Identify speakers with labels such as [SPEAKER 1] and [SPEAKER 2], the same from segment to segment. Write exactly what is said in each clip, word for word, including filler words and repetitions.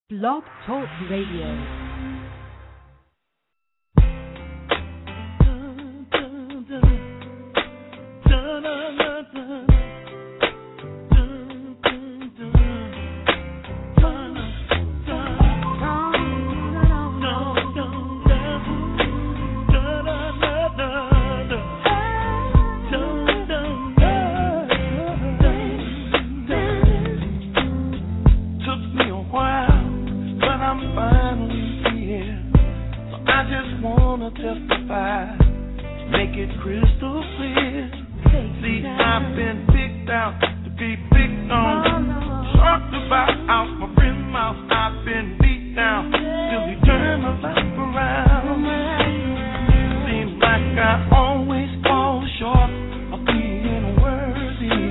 [SPEAKER 1] Blog Talk Radio.
[SPEAKER 2] Testify, make it crystal clear. See, I've been picked out to be picked on, talked about out my friend's mouth. I've been beat down till he turned my life around. Seems like I always fall short of being worthy.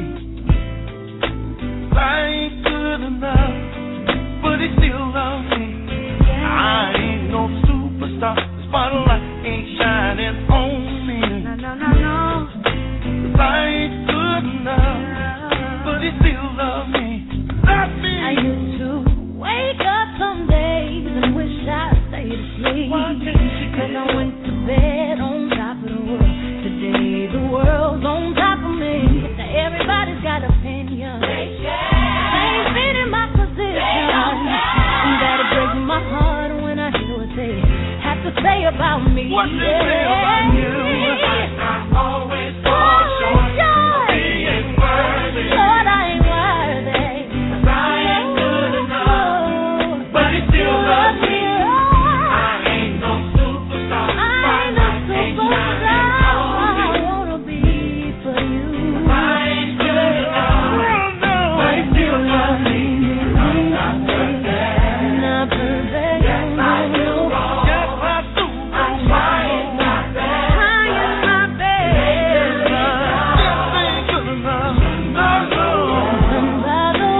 [SPEAKER 2] I ain't good enough, but he still loves me. I ain't no superstar. Spotlight ain't shining on me. No, no, no, no. 'Cause I ain't good enough, but he still loves me. Love me.
[SPEAKER 3] I used to wake up some days and wish I stayed asleep. Cause I went to bed on top of the world. Today the world's on top of me. Now everybody's got opinions. They ain't fitting my position. That it breaks my heart when I hear what they have to say about me.
[SPEAKER 2] What they say about you? I always fall short of being worthy.
[SPEAKER 3] Lord, I ain't worthy.
[SPEAKER 2] 'Cause I ain't good enough, but he still loves me. I ain't no superstar.
[SPEAKER 3] I ain't no superstar. I wanna be for you.
[SPEAKER 2] I ain't good enough, but he still loves me. I'm not perfect.
[SPEAKER 3] Not perfect.
[SPEAKER 2] Yes, I do wrong. Yes, I do wrong. I'm trying my best.
[SPEAKER 3] Trying my best.
[SPEAKER 2] This ain't good enough. No, no.
[SPEAKER 3] And by the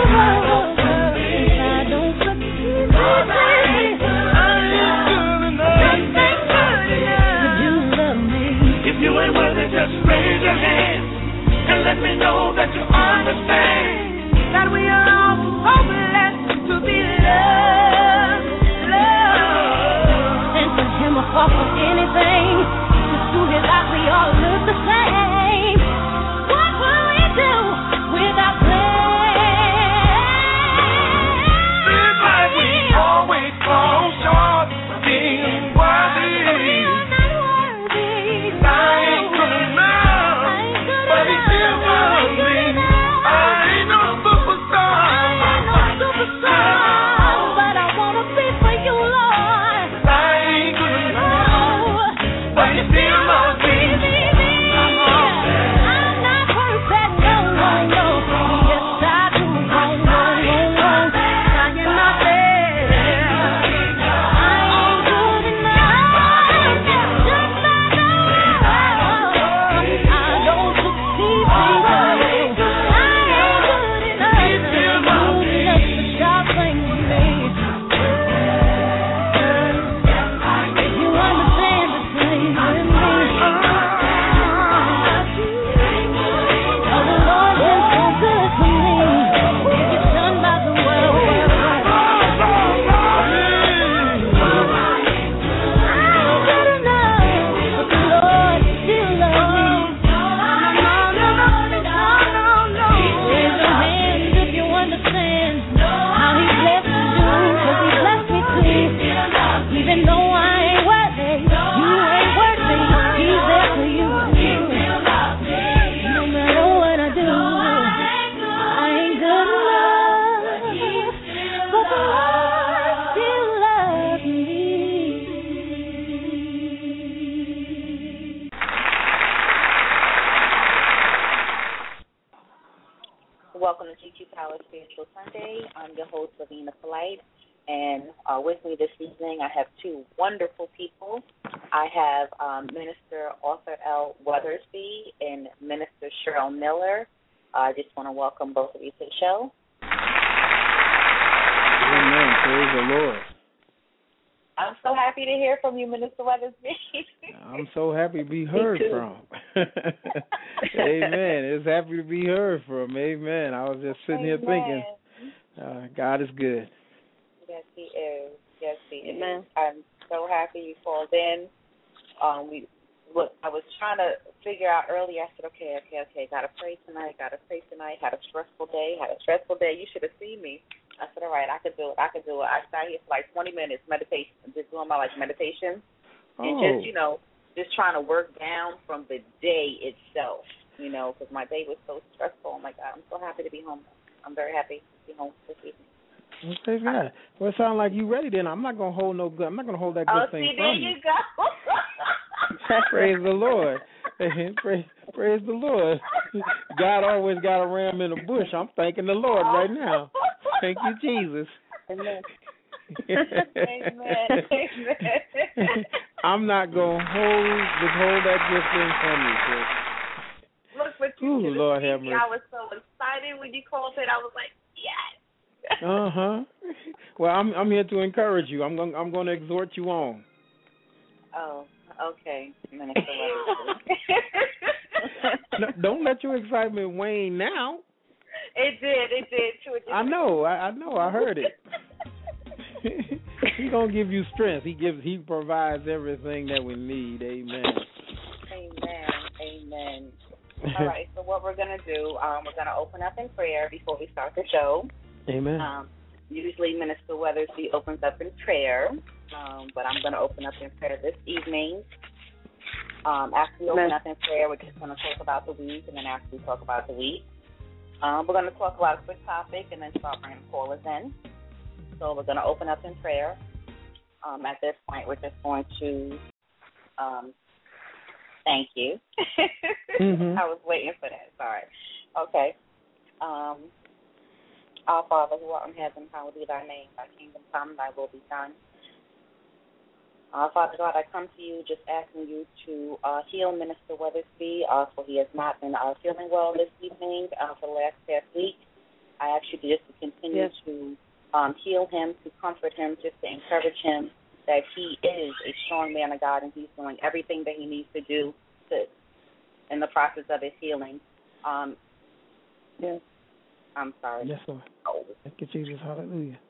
[SPEAKER 3] way, I don't succeed.
[SPEAKER 2] I ain't good enough.
[SPEAKER 3] But you love me.
[SPEAKER 2] If you ain't worthy, just raise your hand and let me know that you understand that we are all so blessed to be loved, loved.
[SPEAKER 3] And for him a fall for anything, just to his eyes we all look the same. What will we do without prayer?
[SPEAKER 2] Seems like we always fall short of being worthy.
[SPEAKER 3] We're not worthy.
[SPEAKER 2] I ain't good enough,
[SPEAKER 3] I ain't good
[SPEAKER 2] but he still
[SPEAKER 3] enough.
[SPEAKER 2] loves me. I ain't no superstar.
[SPEAKER 3] I ain't no superstar, but I wanna be for you, Lord.
[SPEAKER 2] I ain't good enough, but he still loves me.
[SPEAKER 3] I'm not perfect, no, no, no. Yes, I do wrong, wrong, wrong, wrong. Trying my best. I ain't good enough, just like I I don't succeed, people. I ain't good enough. You just a sharp thing with me. If you understand the thing with me. Oh, the Lord is so good to me. If you're done by the world, world, world. I ain't good enough, but the Lord still loves me. No, no, no, no, no, no. Raise your hands if you understand how He blessed you, 'cause He blessed me too. Even though I ain't worthy, you ain't worthy. He's there for you. No matter what I do, I ain't good enough, but the Lord still loves me.
[SPEAKER 4] Welcome to G Q Power Spiritual Sunday. I'm your host, Lavina Polite, and uh, with me this evening I have two wonderful people. I have um, Minister Arthur L. Weathersby and Minister Cheryl Miller. I just want to welcome both of you to the show.
[SPEAKER 5] Amen. Praise the Lord.
[SPEAKER 4] I'm so happy to hear from you, Minister Weathersby.
[SPEAKER 5] I'm so happy to be heard
[SPEAKER 4] too.
[SPEAKER 5] from. Amen. It's happy to be heard from. Amen. I was just sitting here
[SPEAKER 4] Amen.
[SPEAKER 5] thinking, uh, God is good.
[SPEAKER 4] Yes, Amen. I'm so happy you called in. Um, we, look, I was trying to figure out earlier. I said, okay, okay, okay, got to pray tonight, got to pray tonight. Had a stressful day, had a stressful day. You should have seen me. I said, all right, I could do it, I could do it. I sat here for like twenty minutes, meditation, just doing my, like, meditation.
[SPEAKER 5] Oh.
[SPEAKER 4] And just, you know, just trying to work down from the day itself, you know, because my day was so stressful. Oh, my God, I'm so happy to be home. I'm very happy to be home this evening.
[SPEAKER 5] Okay, God. Well, it sounds like you ready then. I'm not going to hold no good. I'm not going to hold that good
[SPEAKER 4] oh,
[SPEAKER 5] thing
[SPEAKER 4] see,
[SPEAKER 5] from
[SPEAKER 4] you.
[SPEAKER 5] you.
[SPEAKER 4] There you go.
[SPEAKER 5] Praise the Lord. praise, praise the Lord. God always got a ram in the bush. I'm thanking the Lord right now. Thank you, Jesus.
[SPEAKER 4] Amen. Amen. Amen.
[SPEAKER 5] I'm not going to hold withhold that good thing from you, sis.
[SPEAKER 4] Look, but you
[SPEAKER 5] Ooh, Lord have mercy.
[SPEAKER 4] I was so excited when you called it. I was like, yes.
[SPEAKER 5] Uh huh. Well, I'm I'm here to encourage you. I'm going I'm going to exhort you on.
[SPEAKER 4] Oh, okay, Minister.
[SPEAKER 5] No, don't let your excitement wane now.
[SPEAKER 4] It did. It did too. It did.
[SPEAKER 5] I know. I, I know. I heard it. He's gonna give you strength. He gives. He provides everything that we need. Amen.
[SPEAKER 4] Amen. Amen. All right. So what we're gonna do? Um, we're gonna open up in prayer before we start the show.
[SPEAKER 5] Amen.
[SPEAKER 4] Um, usually Minister Weathersby opens up in prayer, um, but I'm gonna open up in prayer this evening. Um, after we open up in prayer, we're just gonna talk about the week, and then after we talk about the week, um, we're gonna talk about a quick topic, and then start bringing callers in. So we're going to open up in prayer. Um, at this point, we're just going to um, thank you. mm-hmm. I was waiting for that. Sorry. Okay. Um, Our Father, who art in heaven, hallowed be thy name. Thy kingdom come, thy will be done. Uh, Father God, I come to you just asking you to uh, heal Minister Weathersby, uh, for he has not been uh, feeling well this evening uh, for the last past week. I ask you just to continue yes. to Um, heal him, to comfort him, just to encourage him that he is a strong man of God and he's doing everything that he needs to do to, in the process of his healing. Um,
[SPEAKER 5] yes.
[SPEAKER 4] I'm sorry.
[SPEAKER 5] Yes, Lord. Thank you, Jesus. Hallelujah.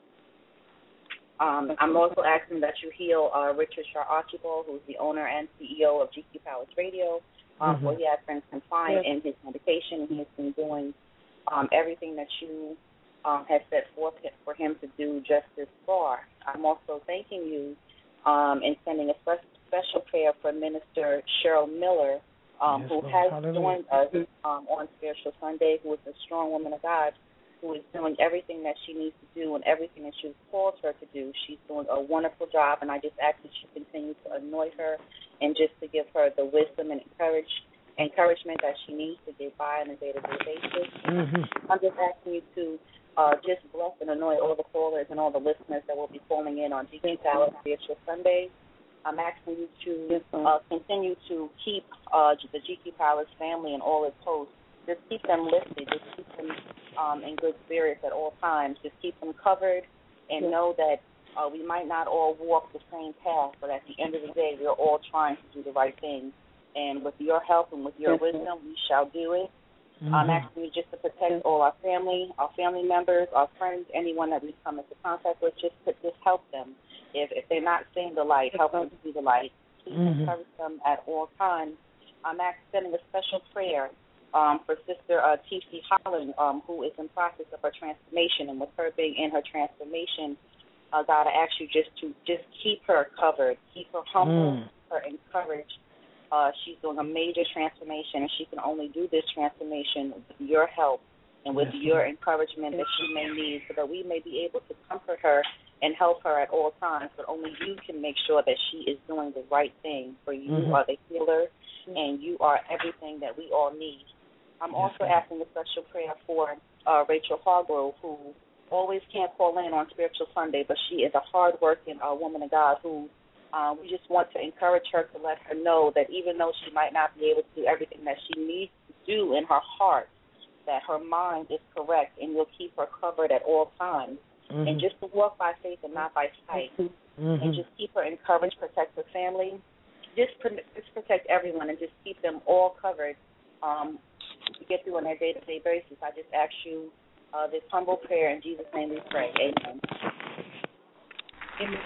[SPEAKER 4] Um, I'm also asking that you heal uh, Richard Shaw Archibald, who's the owner and C E O of G Q Palace Radio, um, mm-hmm. where he has been confined yes. in his medication. He has been doing um, everything that you Um, has set forth for him to do just this far. I'm also thanking you um, and sending a special prayer for Minister Cheryl Miller, um, yes, who Lord. has Hallelujah. joined us um, on Spiritual Sunday, who is a strong woman of God, who is doing everything that she needs to do and everything that you've called her to do. She's doing a wonderful job, and I just ask that you continue to anoint her and just to give her the wisdom and encourage, encouragement that she needs to get by on a day-to-day basis. Mm-hmm. I'm just asking you to Uh, just bless and anoint all the callers and all the listeners that will be calling in on G Q Palace Spiritual Sunday. I'm asking you to uh, continue to keep uh, the G Q Palace family and all its hosts. Just keep them lifted. Just keep them um, in good spirits at all times. Just keep them covered and yes. know that uh, we might not all walk the same path, but at the end of the day, we're all trying to do the right thing. And with your help and with your yes. wisdom, we shall do it. Mm-hmm. I'm asking you just to protect all our family, our family members, our friends, anyone that we come into contact with. Just to, just help them. If if they're not seeing the light, help them to see the light. Please mm-hmm. encourage them at all times. I'm asking, sending a special prayer um, for Sister uh, T C Holland, um, who is in process of her transformation, and with her being in her transformation, uh, God, I ask you just to just keep her covered, keep her humble, mm. keep her encouraged. Uh, she's doing a major transformation, and she can only do this transformation with your help and with yes. your encouragement that she may need so that we may be able to comfort her and help her at all times. But only you can make sure that she is doing the right thing, for you mm-hmm. are the healer, and you are everything that we all need. I'm yes, also ma'am. asking a special prayer for uh, Rachel Hargrove, who always can't call in on Spiritual Sunday, but she is a hard-working uh, woman of God who Uh, we just want to encourage her to let her know that even though she might not be able to do everything that she needs to do in her heart, that her mind is correct and will keep her covered at all times. Mm-hmm. And just to walk by faith and not by sight. Mm-hmm. And just keep her encouraged, protect her family. Just, just protect everyone and just keep them all covered um, to get through on their day-to-day basis. I just ask you uh, this humble prayer. In Jesus' name we pray. Amen. Amen.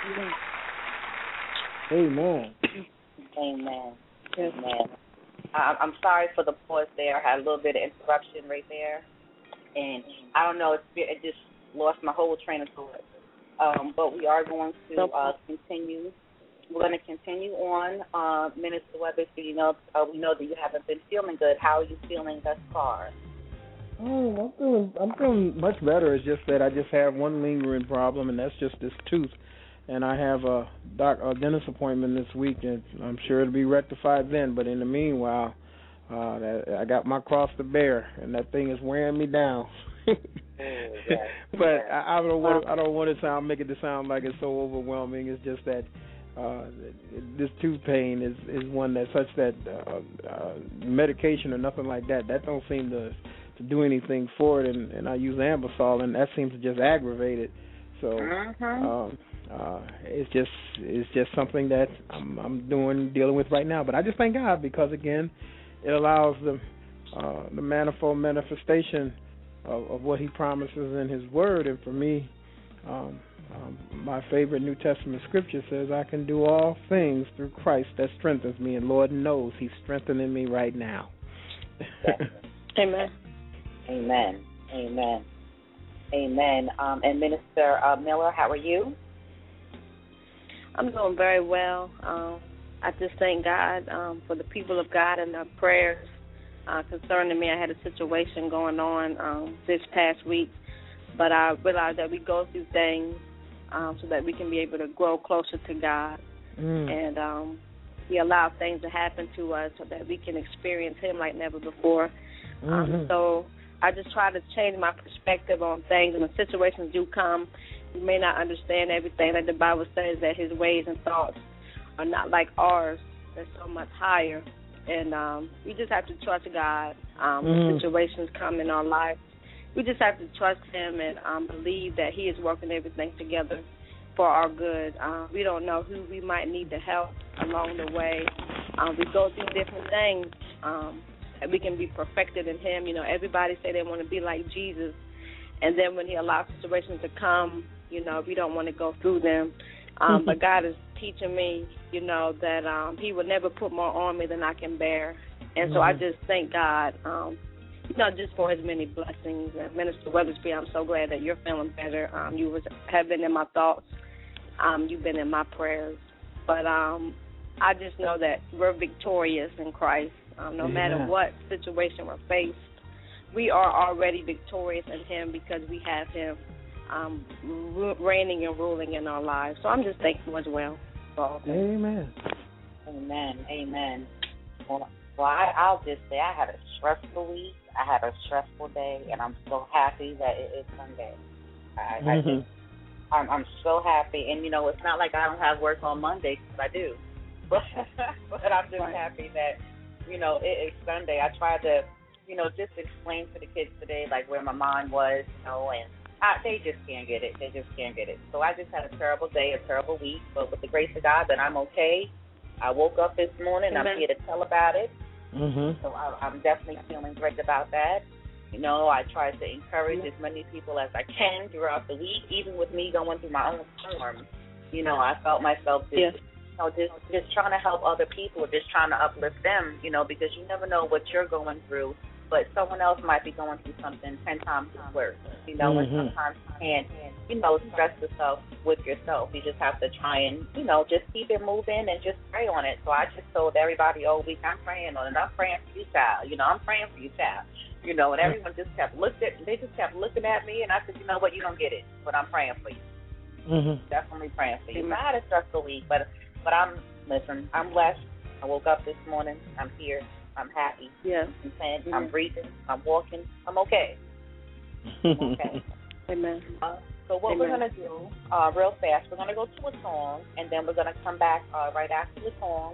[SPEAKER 5] Amen.
[SPEAKER 4] Amen. Amen. I, I'm sorry for the pause there. I had a little bit of interruption right there. And I don't know, it, it just lost my whole train of thought. Um, but we are going to uh, continue. We're going to continue on. Uh, Minister Weber, so you know, uh, we know that you haven't been feeling good. How are you feeling thus far?
[SPEAKER 5] Oh, I'm feeling, I'm feeling much better. It's just that I just have one lingering problem, and that's just this tooth. And I have a, doc, a dentist appointment this week, and I'm sure it'll be rectified then. But in the meanwhile, uh, that, I got my cross to bear, and that thing is wearing me down.
[SPEAKER 4] Oh, yes.
[SPEAKER 5] But I, I don't want I don't want to sound make it to sound like it's so overwhelming. It's just that uh, this tooth pain is, is one that such that uh, uh, medication or nothing like that that don't seem to to do anything for it, and, and I use Ambisol, and that seems to just aggravate it. So
[SPEAKER 4] uh-huh.
[SPEAKER 5] um, uh, it's just it's just something that I'm, I'm doing dealing with right now. But I just thank God because again, it allows the uh, the manifold manifestation Of, of what he promises in his word. And for me, um, um, my favorite New Testament scripture says, I can do all things through Christ that strengthens me, and Lord knows he's strengthening me right now.
[SPEAKER 6] Amen.
[SPEAKER 4] Amen. Amen. Amen. Um, and Minister uh, Miller, how are you?
[SPEAKER 6] I'm doing very well. Um, I just thank God um, for the people of God and their prayers. Uh, concerning me, I had a situation going on um, this past week, but I realized that we go through things um, so that we can be able to grow closer to God, mm. and um, He allowed things to happen to us so that we can experience Him like never before. Mm-hmm. Um, so I just try to change my perspective on things, and when situations do come, you may not understand everything. Like the Bible says that His ways and thoughts are not like ours; they're so much higher. And um, we just have to trust God um, when mm. situations come in our life. We just have to trust Him and um, believe that He is working everything together for our good. Uh, we don't know who we might need to help along the way. Um, we go through different things um, that we can be perfected in Him. You know, everybody say they want to be like Jesus, and then when He allows situations to come, you know, we don't want to go through them. Um, but God is teaching me, you know, that um, He would never put more on me than I can bear. And so mm-hmm. I just thank God, um, you know, just for His many blessings. And Minister Weathersby, I'm so glad that you're feeling better. Um, you was, have been in my thoughts. Um, you've been in my prayers. But um, I just know that we're victorious in Christ. Um, no yeah. matter what situation we're faced, we are already victorious in Him because we have Him. Um, reigning and ruling in our lives. So I'm just thankful as well.
[SPEAKER 5] Amen.
[SPEAKER 4] Amen. Amen. Well, well I, I'll just say I had a stressful week. I had a stressful day, and I'm so happy that it is Sunday. I, mm-hmm. I just, I'm, I'm so happy. And, you know, it's not like I don't have work on Monday, because I do. But, but I'm just happy that, you know, it is Sunday. I tried to, you know, just explain to the kids today, like, where my mind was, you know, and I, they just can't get it. They just can't get it. So I just had a terrible day, a terrible week. But with the grace of God, that I'm okay. I woke up this morning. Amen. I'm here to tell about it. Mm-hmm. So I, I'm definitely feeling great about that. You know, I try to encourage as many people as I can throughout the week, even with me going through my own storm. You know, I felt myself just, yes. you know, just, just trying to help other people, just trying to uplift them, you know, because you never know what you're going through. But someone else might be going through something ten times worse, you know, mm-hmm. and sometimes you can't, you know, stress yourself with yourself. You just have to try and, you know, just keep it moving and just pray on it. So I just told everybody all week, I'm praying on it. I'm praying for you, child. You know, I'm praying for you, child. You know, and everyone just kept looked at, they just kept looking at me, and I said, you know what, you don't get it, but I'm praying for you. Mm-hmm. Definitely praying for you. I had a stressful week, but, but I'm, listen, I'm blessed. I woke up this morning. I'm here. I'm happy.
[SPEAKER 6] Yeah.
[SPEAKER 4] I'm saying mm-hmm. I'm breathing. I'm walking. I'm okay. I'm okay.
[SPEAKER 6] Amen.
[SPEAKER 4] Uh, so what Amen. We're going to do uh, real fast, we're going to go to a song, and then we're going to come back uh, right after the song,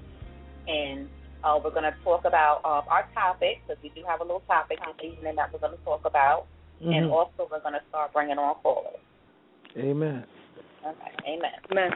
[SPEAKER 4] and uh, we're going to talk about uh, our topic, because we do have a little topic this evening that we're going to talk about, mm-hmm. and also we're going to start bringing on callers.
[SPEAKER 5] Amen.
[SPEAKER 4] Okay. Amen.
[SPEAKER 6] Amen.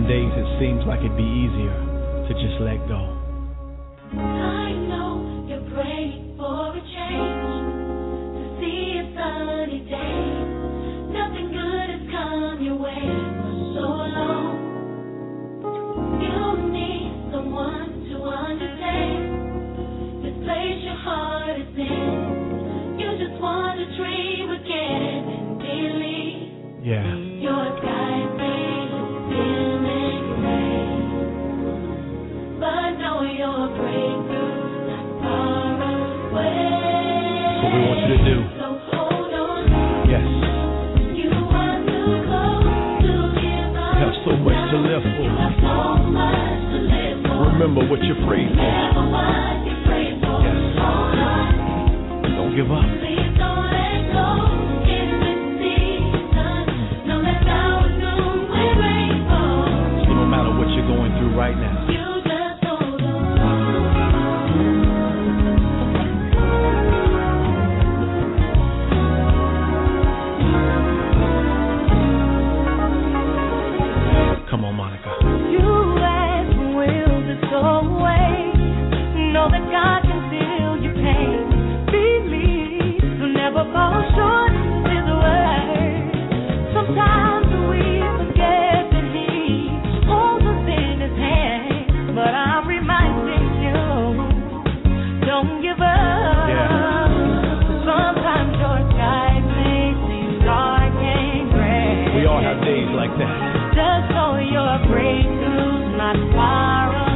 [SPEAKER 7] Some days it seems like it'd be easier to just let go.
[SPEAKER 3] I know you're praying for a change, to see a sunny day. Nothing good has come your way for so long. You need someone to understand this place your heart is in. You just want to dream again and believe.
[SPEAKER 7] Yeah.
[SPEAKER 3] Your sky may look dim and gray, but know your breakthrough's not far away.
[SPEAKER 7] What we want you to do.
[SPEAKER 3] So hold on.
[SPEAKER 7] Yes.
[SPEAKER 3] You are too close to give up.
[SPEAKER 7] You have so much to live for.
[SPEAKER 3] You have so much to live for.
[SPEAKER 7] Remember what you're praying for.
[SPEAKER 3] Remember what you prayed for.
[SPEAKER 7] Yes.
[SPEAKER 3] Hold on.
[SPEAKER 7] Don't give up.
[SPEAKER 3] Please don't let go. In this season, know that God is doing rainbow.
[SPEAKER 7] So no matter what you're going through right now,
[SPEAKER 3] You just hold on.
[SPEAKER 7] come on, Monica.
[SPEAKER 3] You ask will this go away? Know that God can feel your pain. Believe you'll never fall short of His word. Sometimes we forget that He holds us in His hand, but I'm reminding you, don't give up.
[SPEAKER 7] Yeah.
[SPEAKER 3] Sometimes your skies may seem dark and gray.
[SPEAKER 7] We all have days like that.
[SPEAKER 3] Just know your breakthrough's not far away.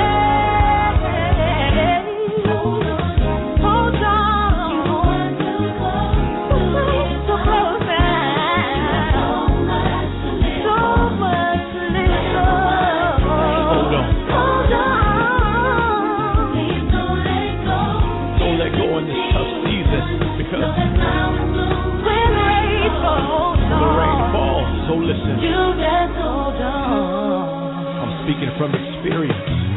[SPEAKER 3] Hold on. You want to go so close now. So much to live for. So much to live for.
[SPEAKER 7] Hold on.
[SPEAKER 3] Hold on. Please don't let go.
[SPEAKER 7] Don't let go in this tough season because
[SPEAKER 3] Know that now is blue. When rain falls,
[SPEAKER 7] the rain falls. So listen,
[SPEAKER 3] you just hold on.
[SPEAKER 7] I'm speaking from experience.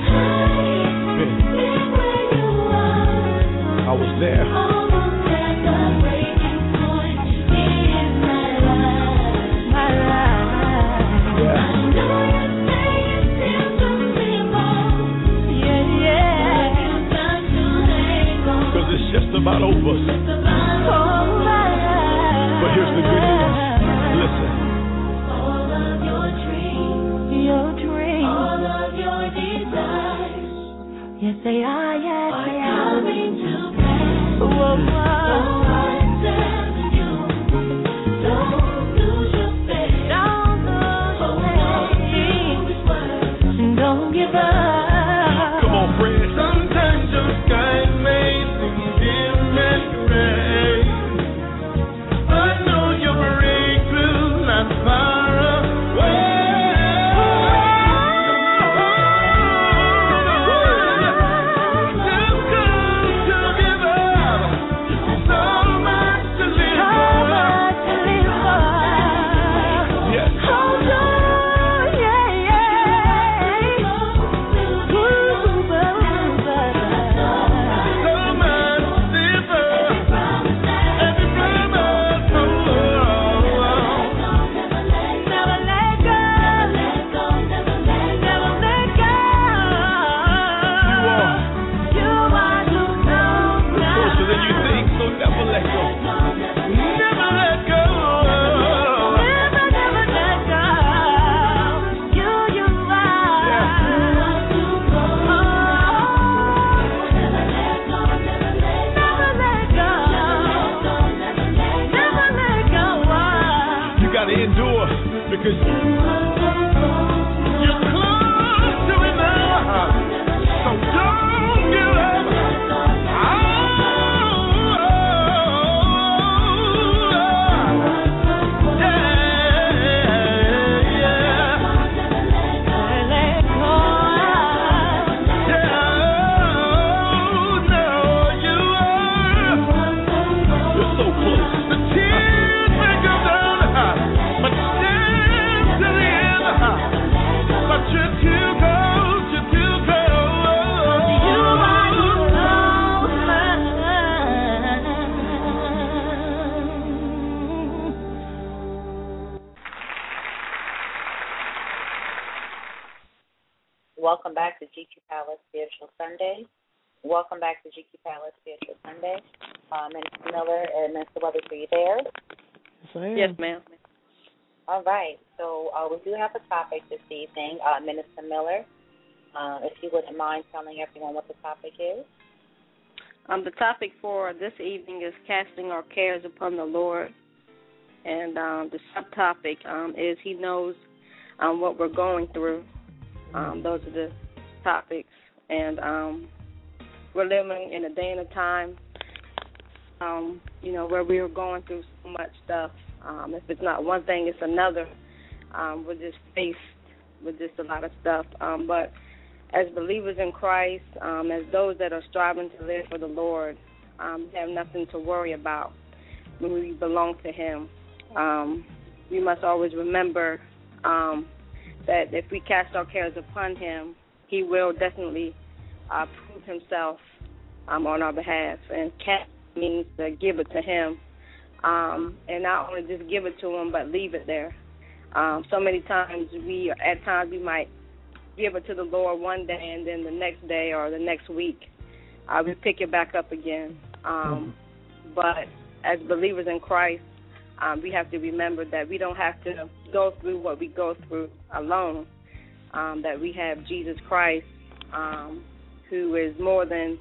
[SPEAKER 7] I was there.
[SPEAKER 3] Almost at the breaking point in my life, my life.
[SPEAKER 7] Yeah.
[SPEAKER 3] I know you say it's still too simple, yeah, yeah. But you've got to let go.
[SPEAKER 7] Because it's just about over.
[SPEAKER 3] It's about over.
[SPEAKER 7] But here's the good news. Listen.
[SPEAKER 3] All of your dreams, your dreams, all of your desires, yes they are, yes
[SPEAKER 6] are
[SPEAKER 3] they are.
[SPEAKER 6] coming to pass.
[SPEAKER 3] Whoa, whoa.
[SPEAKER 6] So I tell you, don't lose your faith.
[SPEAKER 3] Don't lose
[SPEAKER 6] Hold
[SPEAKER 3] your
[SPEAKER 6] on to
[SPEAKER 3] faith.
[SPEAKER 6] His word.
[SPEAKER 3] Don't give up.
[SPEAKER 7] Come on, friend.
[SPEAKER 2] Sometimes your skies may seem dim and gray. I know your breakthrough's not far away. Too good to give up. So much to live
[SPEAKER 3] So
[SPEAKER 2] for.
[SPEAKER 3] much to live for.
[SPEAKER 7] Yes.
[SPEAKER 3] Hold on, yeah, yeah. Ooh, but, but,
[SPEAKER 2] So much to live for. Every promise, oh, oh, oh.
[SPEAKER 3] never let go. Never let go.
[SPEAKER 7] You are
[SPEAKER 3] You are too close now.
[SPEAKER 7] closer than you think, so never let go.
[SPEAKER 2] Never let go.
[SPEAKER 3] Never, never let go. You, you are. Never let go. Never let go.
[SPEAKER 7] You got to endure because
[SPEAKER 2] You're close to it now. So don't give up. Oh, yeah, yeah.
[SPEAKER 3] Let go.
[SPEAKER 7] you're so close.
[SPEAKER 2] The tears may go down, but stand till the
[SPEAKER 4] welcome back to G Q Palace Spiritual Sunday. Welcome back to G Q Palace Spiritual Sunday. Um, Minister Miller and Minister Weathers, are you there?
[SPEAKER 5] Yes, I am.
[SPEAKER 6] Yes, ma'am.
[SPEAKER 4] All right. So uh, we do have a topic this evening. Uh, Minister Miller, uh, if you wouldn't mind telling everyone what the topic is.
[SPEAKER 6] Um, the topic for this evening is casting our cares upon the Lord. And um, the subtopic um, is He knows um, what we're going through. Um, those are the topics. And um, we're living in a day and a time, um, you know, where we are going through so much stuff. Um, if it's not one thing, it's another. Um, we're just faced with just a lot of stuff. Um, but as believers in Christ, um, as those that are striving to live for the Lord, um, we have nothing to worry about when we belong to Him. Um, we must always remember um, that if we cast our cares upon Him, He will definitely uh, prove Himself um, on our behalf. And cast means to give it to Him, um, and not only just give it to Him, but leave it there. Um, so many times we, at times, we might give it to the Lord one day, and then the next day or the next week, uh, we pick it back up again. Um, but as believers in Christ, um, we have to remember that we don't have to go through what we go through alone, um, that we have Jesus Christ, um, who is more than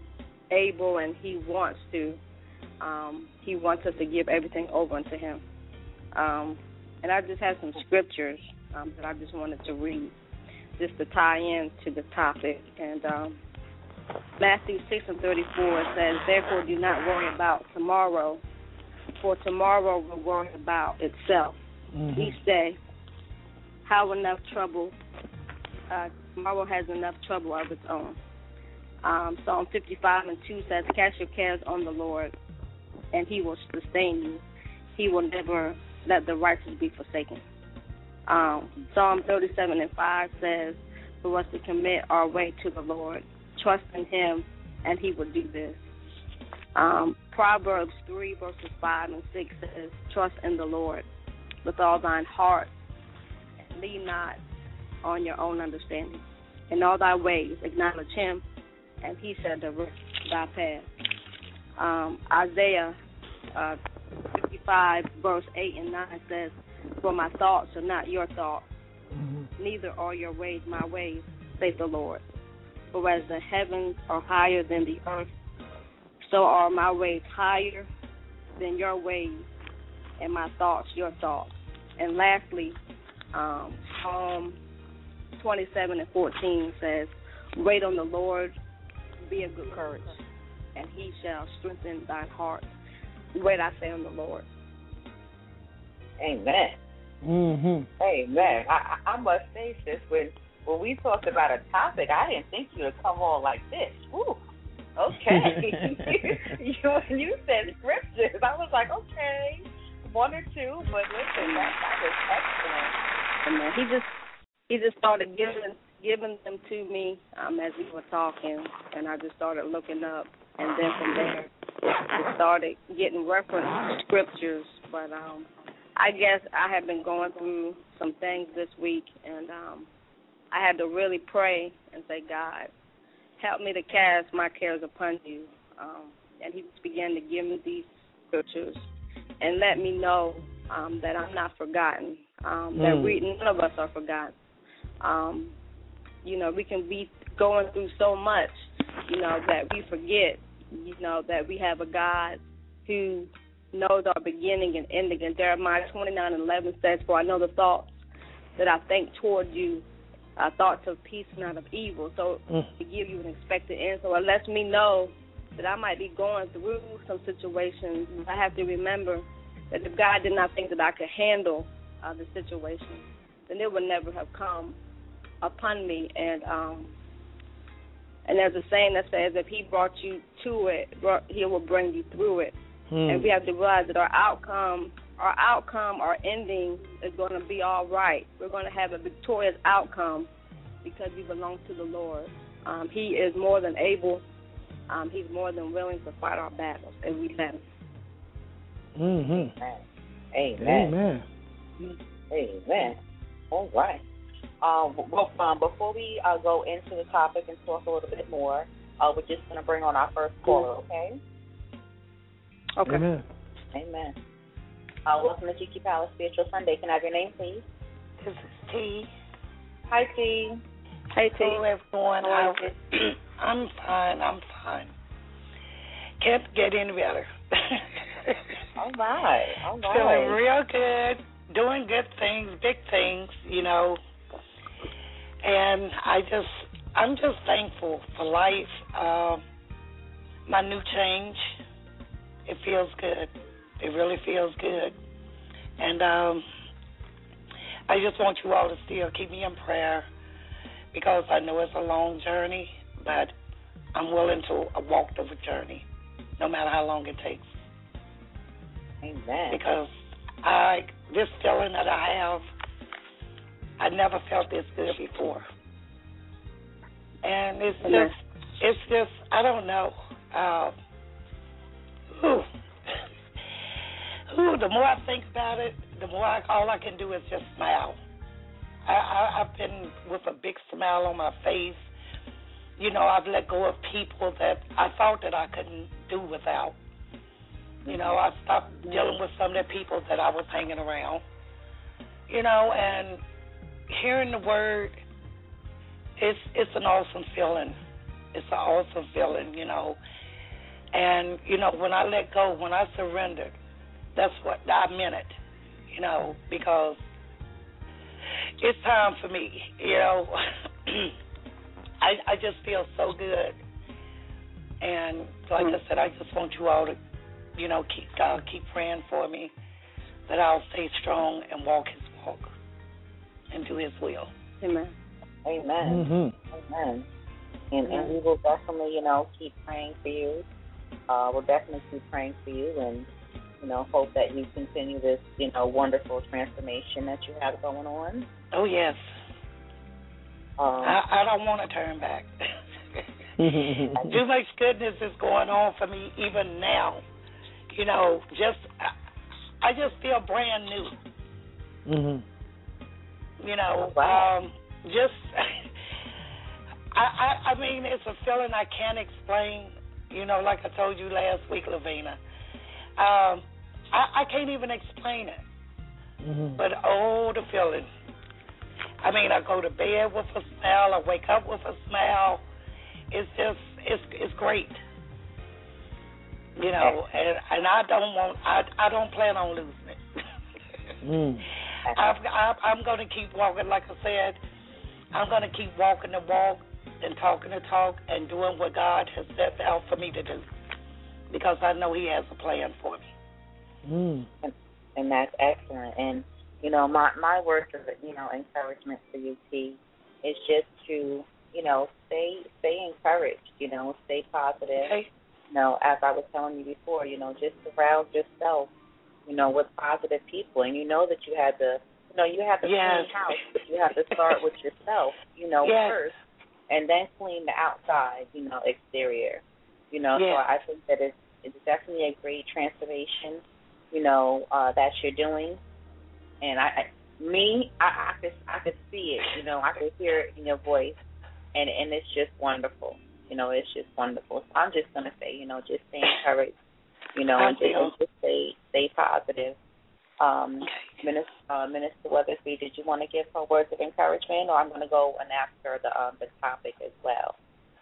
[SPEAKER 6] able, and He wants to. Um, he wants us to give everything over unto Him. Um, and I just have some scriptures um, that I just wanted to read, just to tie in to the topic. And um, Matthew six and thirty-four says, "Therefore do not worry about tomorrow, for tomorrow will worry about itself. Mm-hmm. Each day, how enough trouble, uh, tomorrow has enough trouble of its own." Um, Psalm fifty-five and two says, "Cast your cares on the Lord, and He will sustain you. He will never let the righteous be forsaken." Um, Psalm thirty-seven and five says, "For us to commit our way to the Lord, trust in Him, and He will do this." Um, Proverbs three verses five and six says, "Trust in the Lord with all thine heart, and lean not on your own understanding. In all thy ways acknowledge Him, and He shall direct thy path." Um, Isaiah uh, fifty-five, verse eight and nine says, "For my thoughts are not your thoughts, mm-hmm. neither are your ways my ways, saith the Lord. For as the heavens are higher than the earth, so are my ways higher than your ways, and my thoughts your thoughts." And lastly, um, Psalm twenty-seven and fourteen says, "Wait on the Lord, be of good courage, and He shall strengthen thine heart." Wait, I say, on the Lord.
[SPEAKER 4] Amen.
[SPEAKER 5] Mm-hmm.
[SPEAKER 4] Amen. I, I must say, sis, when, when we talked about a topic, I didn't think you would come on like this. Woo. Okay. you, when you said scriptures, I was like, okay, one or two, but listen, that, that was excellent.
[SPEAKER 6] And he just he just started giving giving them to me um, as we were talking, and I just started looking up, and then from there, I started getting reference to scriptures. But um, I guess I have been going through some things this week, and um, I had to really pray and say, "God, help me to cast my cares upon you." Um, and He began to give me these scriptures and let me know um, that I'm not forgotten, um, mm. that we none of us are forgotten. Um, you know, we can be going through so much, you know, that we forget, you know, that we have a God who knows our beginning and ending. And Jeremiah twenty-nine and eleven says, "For I know the thoughts that I think toward you, uh, thoughts of peace and not of evil." So mm. to give you an expected end. So it lets me know that I might be going through some situations. I have to remember that if God did not think that I could handle uh, the situation, then it would never have come upon me. And um, and there's a saying that says, if He brought you to it, He will bring you through it. Hmm. And we have to realize that our outcome, our outcome, our ending is going to be all right. We're going to have a victorious outcome because we belong to the Lord. Um, he is more than able. Um, he's more than willing to fight our battles, and we let Him.
[SPEAKER 5] Mm-hmm.
[SPEAKER 4] Amen.
[SPEAKER 5] Amen.
[SPEAKER 4] Amen. All right. Um, well, um, before we uh, go into the topic and talk a little bit more, uh, we're just going to bring on our first caller, okay?
[SPEAKER 6] Okay.
[SPEAKER 5] Amen.
[SPEAKER 4] Amen. Uh, welcome to G Q Palace Spiritual Sunday. Can I have your name, please?
[SPEAKER 8] This is T.
[SPEAKER 4] Hi, T.
[SPEAKER 6] Hey, T.
[SPEAKER 8] Hello, everyone. I, I'm fine. I'm fine. Can't get any better.
[SPEAKER 4] All right. All right.
[SPEAKER 8] Feeling real good. Doing good things, big things, you know. And I just, I'm just thankful for life. Uh, my new change, it feels good. It really feels good. And um, I just want you all to still keep me in prayer because I know it's a long journey, but I'm willing to walk the journey no matter how long it takes.
[SPEAKER 4] Amen.
[SPEAKER 8] Because I, this feeling that I have, I never felt this good before. And it's
[SPEAKER 6] Amen.
[SPEAKER 8] just, it's just, I don't know. Uh, whew. Ooh, the more I think about it, the more I, all I can do is just smile. I, I, I've been with a big smile on my face. You know, I've let go of people that I thought that I couldn't do without. You know, I stopped dealing with some of the people that I was hanging around. You know, and hearing the word, it's it's an awesome feeling. It's an awesome feeling, you know. And, you know, when I let go, when I surrendered, that's what I meant it, you know, because it's time for me, you know. I I just feel so good. And like I said, I just want you all to, you know, keep uh, keep praying for me that I'll stay strong and walk his walk and do his will.
[SPEAKER 6] Amen.
[SPEAKER 4] Amen.
[SPEAKER 5] Mm-hmm.
[SPEAKER 4] Amen. And, and we will definitely, you know, keep praying for you. Uh, we'll definitely keep praying for you and, you know, hope that you continue this, you know, wonderful transformation that you have going on.
[SPEAKER 8] Oh, yes.
[SPEAKER 4] Um,
[SPEAKER 8] I, I don't want to turn back. Too much goodness is going on for me even now. You know, just, I, I just feel brand new.
[SPEAKER 5] Mm-hmm.
[SPEAKER 8] You know,
[SPEAKER 4] wow.
[SPEAKER 8] um, just, I, I, I mean, it's a feeling I can't explain. You know, like I told you last week, Lavina. Um, I, I can't even explain it.
[SPEAKER 5] Mm-hmm.
[SPEAKER 8] But oh, the feeling. I mean, I go to bed with a smile. I wake up with a smile. It's just, it's it's great. You know, and and I don't want, I I don't plan on losing it.
[SPEAKER 5] mm.
[SPEAKER 8] I've, I've, I'm going to keep walking, like I said. I'm going to keep walking the walk and talking the talk and doing what God has set out for me to do, because I know He has a plan for me.
[SPEAKER 5] Mm.
[SPEAKER 4] And, and that's excellent. And you know, my my words of, you know, encouragement for you, T, is just to, you know, stay stay encouraged. You know, stay positive.
[SPEAKER 8] Okay.
[SPEAKER 4] You know, as I was telling you before, you know, just surround yourself, you know, with positive people. And you know that you had to, you know, you have to
[SPEAKER 8] yes.
[SPEAKER 4] clean house, but you have to start with yourself, you know,
[SPEAKER 8] yes.
[SPEAKER 4] first, and then clean the outside, you know, exterior. You know,
[SPEAKER 8] yes.
[SPEAKER 4] so I think that it's, it's definitely a great transformation, you know, uh, that you're doing. And I, I me, I, I could, I could see it, you know, I could hear it in your voice, and and it's just wonderful. You know, it's just wonderful. So I'm just gonna say, you know, just stay encouraged, you know, and just, and just stay stay positive. Um, Minister, uh, Minister Weathersby, did you want to give her words of encouragement, or I'm gonna go and ask her the um, the topic as well?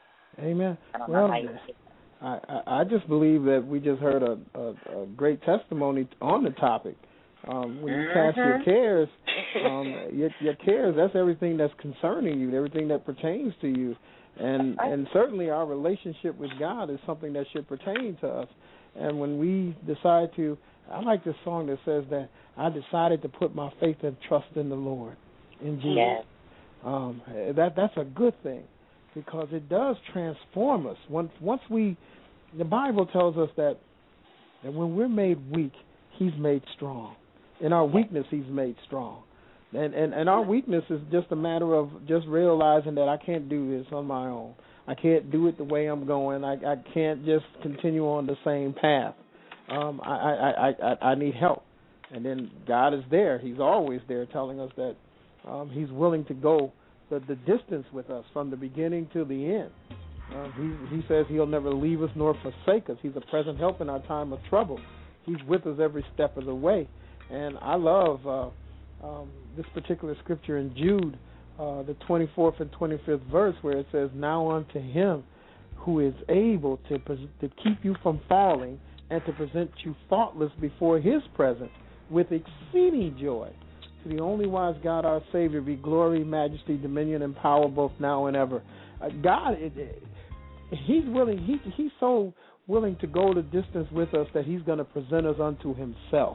[SPEAKER 5] Amen.
[SPEAKER 4] I don't
[SPEAKER 5] well,
[SPEAKER 4] know how you
[SPEAKER 5] I, I I just believe that we just heard a, a, a great testimony on the topic. Um, when you cast
[SPEAKER 4] mm-hmm.
[SPEAKER 5] your cares, um, your, your cares, that's everything that's concerning you, everything that pertains to you. And and certainly our relationship with God is something that should pertain to us. And when we decide to, I like this song that says that I decided to put my faith and trust in the Lord, in Jesus.
[SPEAKER 4] Yes.
[SPEAKER 5] Um, that that's a good thing, because it does transform us. Once once we, the Bible tells us that that when we're made weak, He's made strong. In our weakness, He's made strong. And, and and our weakness is just a matter of just realizing that I can't do this on my own. I can't do it the way I'm going. I, I can't just continue on the same path. Um, I, I, I, I, I need help. And then God is there. He's always there telling us that Um, he's willing to go the, the distance with us from the beginning to the end. Uh, he, he says he'll never leave us nor forsake us. He's a present help in our time of trouble. He's with us every step of the way. And I love uh, um, this particular scripture in Jude, uh, the twenty-fourth and twenty-fifth verse, where it says, "Now unto him who is able to, pres- to keep you from falling and to present you faultless before his presence with exceeding joy. To the only wise God, our Savior, be glory, majesty, dominion, and power both now and ever." Uh, God, it, it, he's willing. He, he's so willing to go the distance with us that he's going to present us unto himself.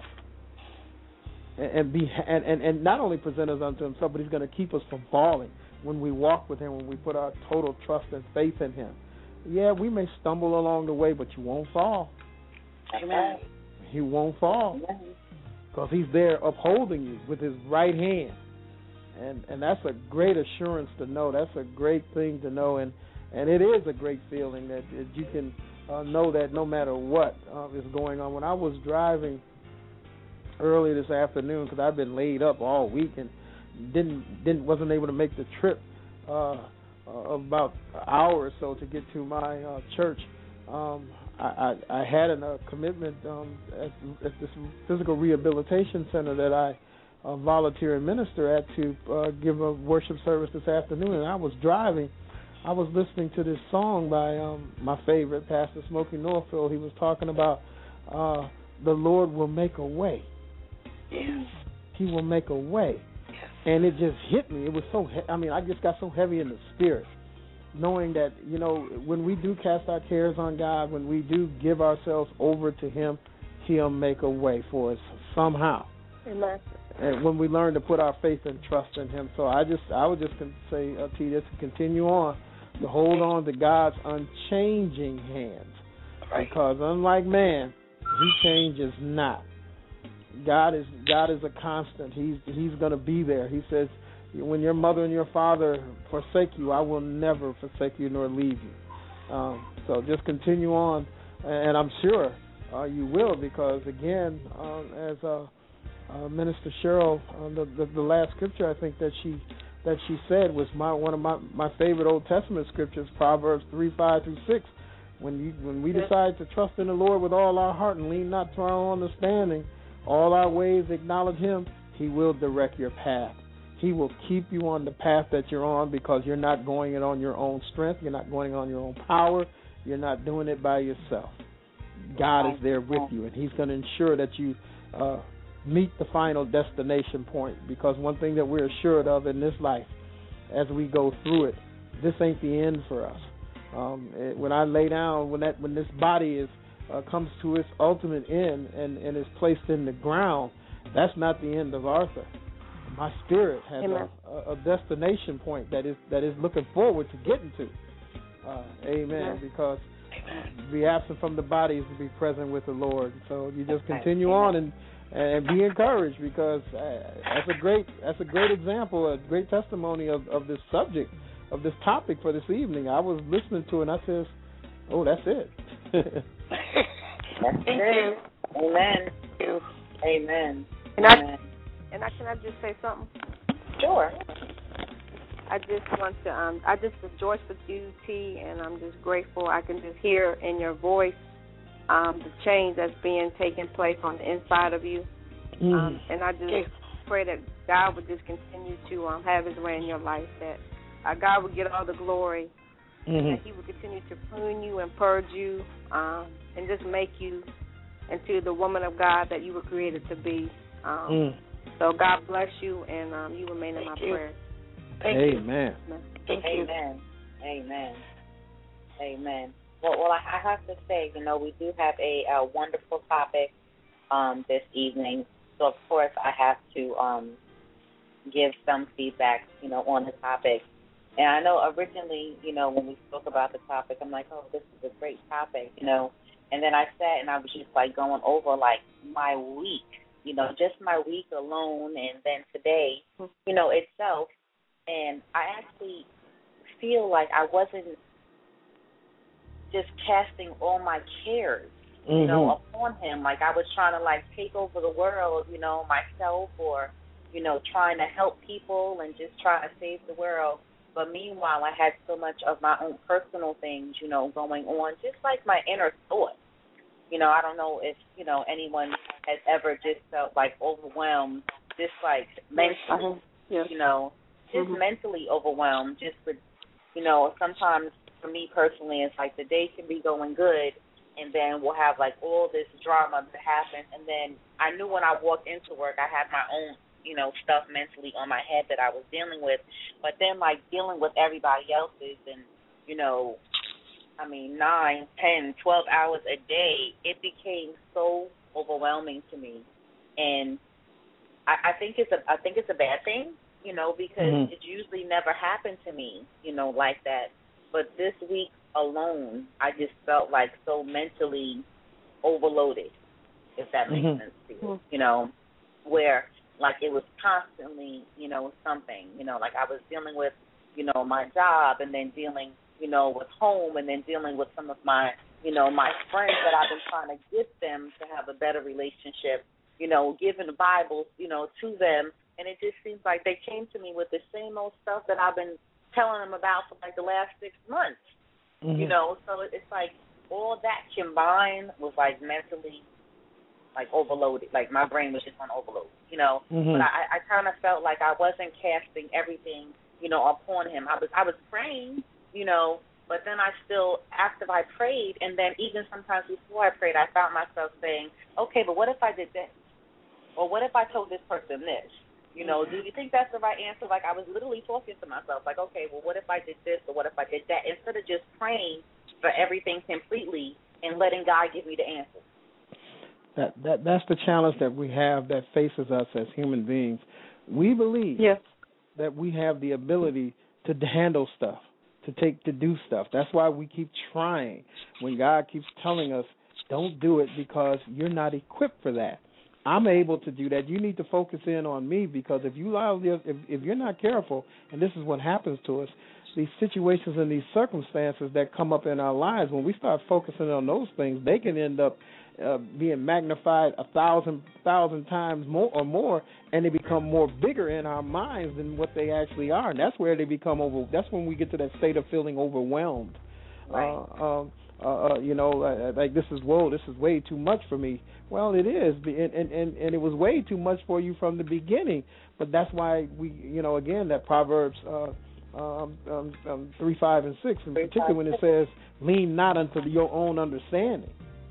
[SPEAKER 5] And, and be and, and, and not only present us unto himself, but he's going to keep us from falling when we walk with him, when we put our total trust and faith in him. Yeah, we may stumble along the way, but you won't fall.
[SPEAKER 8] Amen.
[SPEAKER 5] You won't fall. Because he's there upholding you with his right hand. And and that's a great assurance to know. That's a great thing to know. And, and it is a great feeling that, that you can uh, know that no matter what uh, is going on. When I was driving early this afternoon, because I've been laid up all week and didn't didn't wasn't able to make the trip uh, uh, about an hour or so to get to my uh, church, um, I, I, I had a uh, commitment um, at, at this physical rehabilitation center that I uh, volunteer and minister at to uh, give a worship service this afternoon. And I was driving. I was listening to this song by um, my favorite, Pastor Smokey Norfield. He was talking about uh, the Lord will make a way.
[SPEAKER 8] Yes.
[SPEAKER 5] He will make a way.
[SPEAKER 8] Yes.
[SPEAKER 5] And it just hit me. It was so, he- I mean, I just got so heavy in the spirit, knowing that, you know, when we do cast our cares on God, when we do give ourselves over to him, he'll make a way for us somehow.
[SPEAKER 6] Amen.
[SPEAKER 5] And when we learn to put our faith and trust in him. So I just, I would just say, uh, T, just to continue on, to hold on to God's unchanging hands.
[SPEAKER 8] Right.
[SPEAKER 5] Because unlike man, he changes not. God is God is a constant. He's He's going to be there. He says, when your mother and your father forsake you, I will never forsake you nor leave you. Um, so just continue on, and I'm sure uh, you will, because again, um, as uh, uh, Minister Cheryl, uh, the, the the last scripture I think that she that she said was my one of my, my favorite Old Testament scriptures, Proverbs three five through six. When you when we decide to trust in the Lord with all our heart and lean not to our own understanding, all our ways acknowledge him, he will direct your path. He will keep you on the path that you're on, because you're not going it on your own strength. You're not going it on your own power. You're not doing it by yourself. God is there with you, and he's going to ensure that you uh, meet the final destination point, because one thing that we're assured of in this life, as we go through it, this ain't the end for us. Um, it, when I lay down, when that when this body is Uh, comes to its ultimate end and, and is placed in the ground, that's not the end of Arthur. My spirit has a, a destination point that is that is looking forward to getting to. Uh, amen. Amen. Because to be absent from the body is to be present with the Lord. So you just continue on and and be encouraged, because uh, that's a great that's a great example, a great testimony of, of this subject, of this topic for this evening. I was listening to it and I said, oh, that's it.
[SPEAKER 4] That's it. Amen. Amen.
[SPEAKER 6] And I,
[SPEAKER 4] Amen.
[SPEAKER 6] and I, can I just say something?
[SPEAKER 4] Sure.
[SPEAKER 6] I just want to, um, I just rejoice with you, T, and I'm just grateful. I can just hear in your voice um, the change that's being taking place on the inside of you. Mm. Um, and I just pray that God would just continue to um, have his way in your life, that uh, God would get all the glory. Mm-hmm. That he will continue to prune you and purge you, um, and just make you into the woman of God that you were created to be. Um, mm. So God bless you, and um, you remain in my prayers.
[SPEAKER 5] Amen.
[SPEAKER 6] Thank you.
[SPEAKER 4] Amen. Amen. Amen. Well, well, I have to say, you know, we do have a, a wonderful topic um, this evening. So, of course, I have to um, give some feedback, you know, on the topic. And I know originally, you know, when we spoke about the topic, I'm like, oh, this is a great topic, you know. And then I sat and I was just, like, going over, like, my week, you know, just my week alone, and then today, you know, itself. And I actually feel like I wasn't just casting all my cares, you mm-hmm. know, upon him. Like I was trying to, like, take over the world, you know, myself, or you know, trying to help people and just trying to save the world. But meanwhile, I had so much of my own personal things, you know, going on, just like my inner thoughts. You know, I don't know if, you know, anyone has ever just felt like overwhelmed, just like mentally,
[SPEAKER 6] uh-huh. yes.
[SPEAKER 4] you know, just mm-hmm. mentally overwhelmed, just with, you know, sometimes for me personally, it's like the day can be going good, and then we'll have like all this drama that happens, and then I knew when I walked into work, I had my own, you know, stuff mentally on my head that I was dealing with, but then like dealing with everybody else's and, you know, I mean, nine, ten, twelve hours a day, it became so overwhelming to me. And I, I think it's a I think it's a bad thing, you know, because mm-hmm. it usually never happened to me, you know, like that. But this week alone, I just felt like so mentally overloaded, if that makes mm-hmm. sense to you, mm-hmm. you know, where like it was constantly, you know, something, you know, like I was dealing with, you know, my job and then dealing, you know, with home and then dealing with some of my, you know, my friends that I've been trying to get them to have a better relationship, you know, giving the Bible, you know, to them. And it just seems like they came to me with the same old stuff that I've been telling them about for like the last six months, mm-hmm. you know. So it's like all that combined was like mentally like overloaded. Like my brain was just on overload, you know. Mm-hmm. But I, I kind of felt like I wasn't casting everything, you know, upon him. I was I was praying, you know, but then I still, after I prayed, and then even sometimes before I prayed, I found myself saying, okay, but what if I did this? Or what if I told this person this? You know, do you think that's the right answer? Like I was literally talking to myself, like, okay, well, what if I did this or what if I did that? Instead of just praying for everything completely and letting God give me the answer.
[SPEAKER 5] That that that's the challenge that we have that faces us as human beings. We believe
[SPEAKER 6] yes.
[SPEAKER 5] that we have the ability to handle stuff, to take to do stuff. That's why we keep trying. When God keeps telling us, don't do it because you're not equipped for that. I'm able to do that. You need to focus in on me, because if you allow, if, if you're not careful, and this is what happens to us, these situations and these circumstances that come up in our lives, when we start focusing on those things, they can end up uh, being magnified a thousand thousand times more or more, and they become more bigger in our minds than what they actually are. And that's where they become over. That's when we get to that state of feeling overwhelmed.
[SPEAKER 4] Right.
[SPEAKER 5] Uh, um, Uh, uh, you know, uh, like this is whoa, this is way too much for me. Well, it is, and, and and and it was way too much for you from the beginning. But that's why we, you know, again, that Proverbs uh, um, um, um, three, five, and six, in particular, when it says, "Lean not unto your own understanding.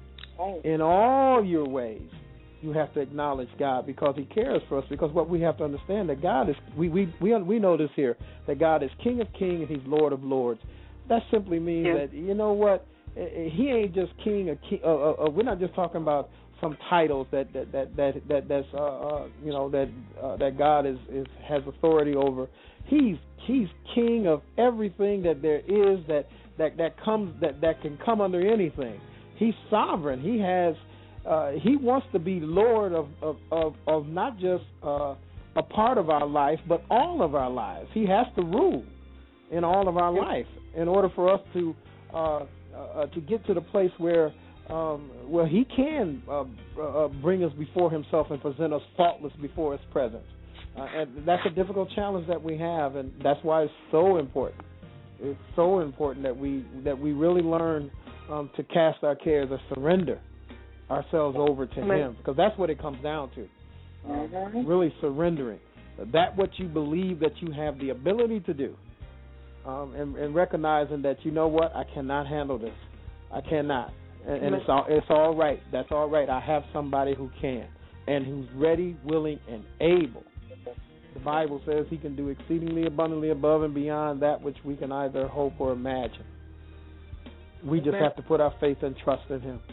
[SPEAKER 5] In all your ways, you have to acknowledge God, because He cares for us. Because what we have to understand, that God is, we we we we know this here, that God is King of Kings and He's Lord of Lords. That simply means yeah. that, you know what, He ain't just king. Or king uh, uh, we're not just talking about some titles that that that that, that that's uh, uh, you know that uh, that God is, is has authority over. He's He's king of everything that there is that that that comes that, that can come under anything. He's sovereign. He has uh, He wants to be Lord of of of, of not just uh, a part of our life, but all of our lives. He has to rule in all of our life in order for us to. Uh, Uh, to get to the place where um, where He can uh, uh, bring us before Himself and present us faultless before His presence. Uh, and that's a difficult challenge that we have, and that's why it's so important. It's so important that we that we really learn um, to cast our cares or surrender ourselves over to Him, because that's what it comes down to. Um, really surrendering. That what you believe that you have the ability to do. Um, and, and recognizing that, you know what, I cannot handle this. I cannot. And, and it's all it's all right. That's all right. I have somebody who can and who's ready, willing, and able. The Bible says He can do exceedingly abundantly above and beyond that which we can either hope or imagine. We just have to put our faith and trust in Him.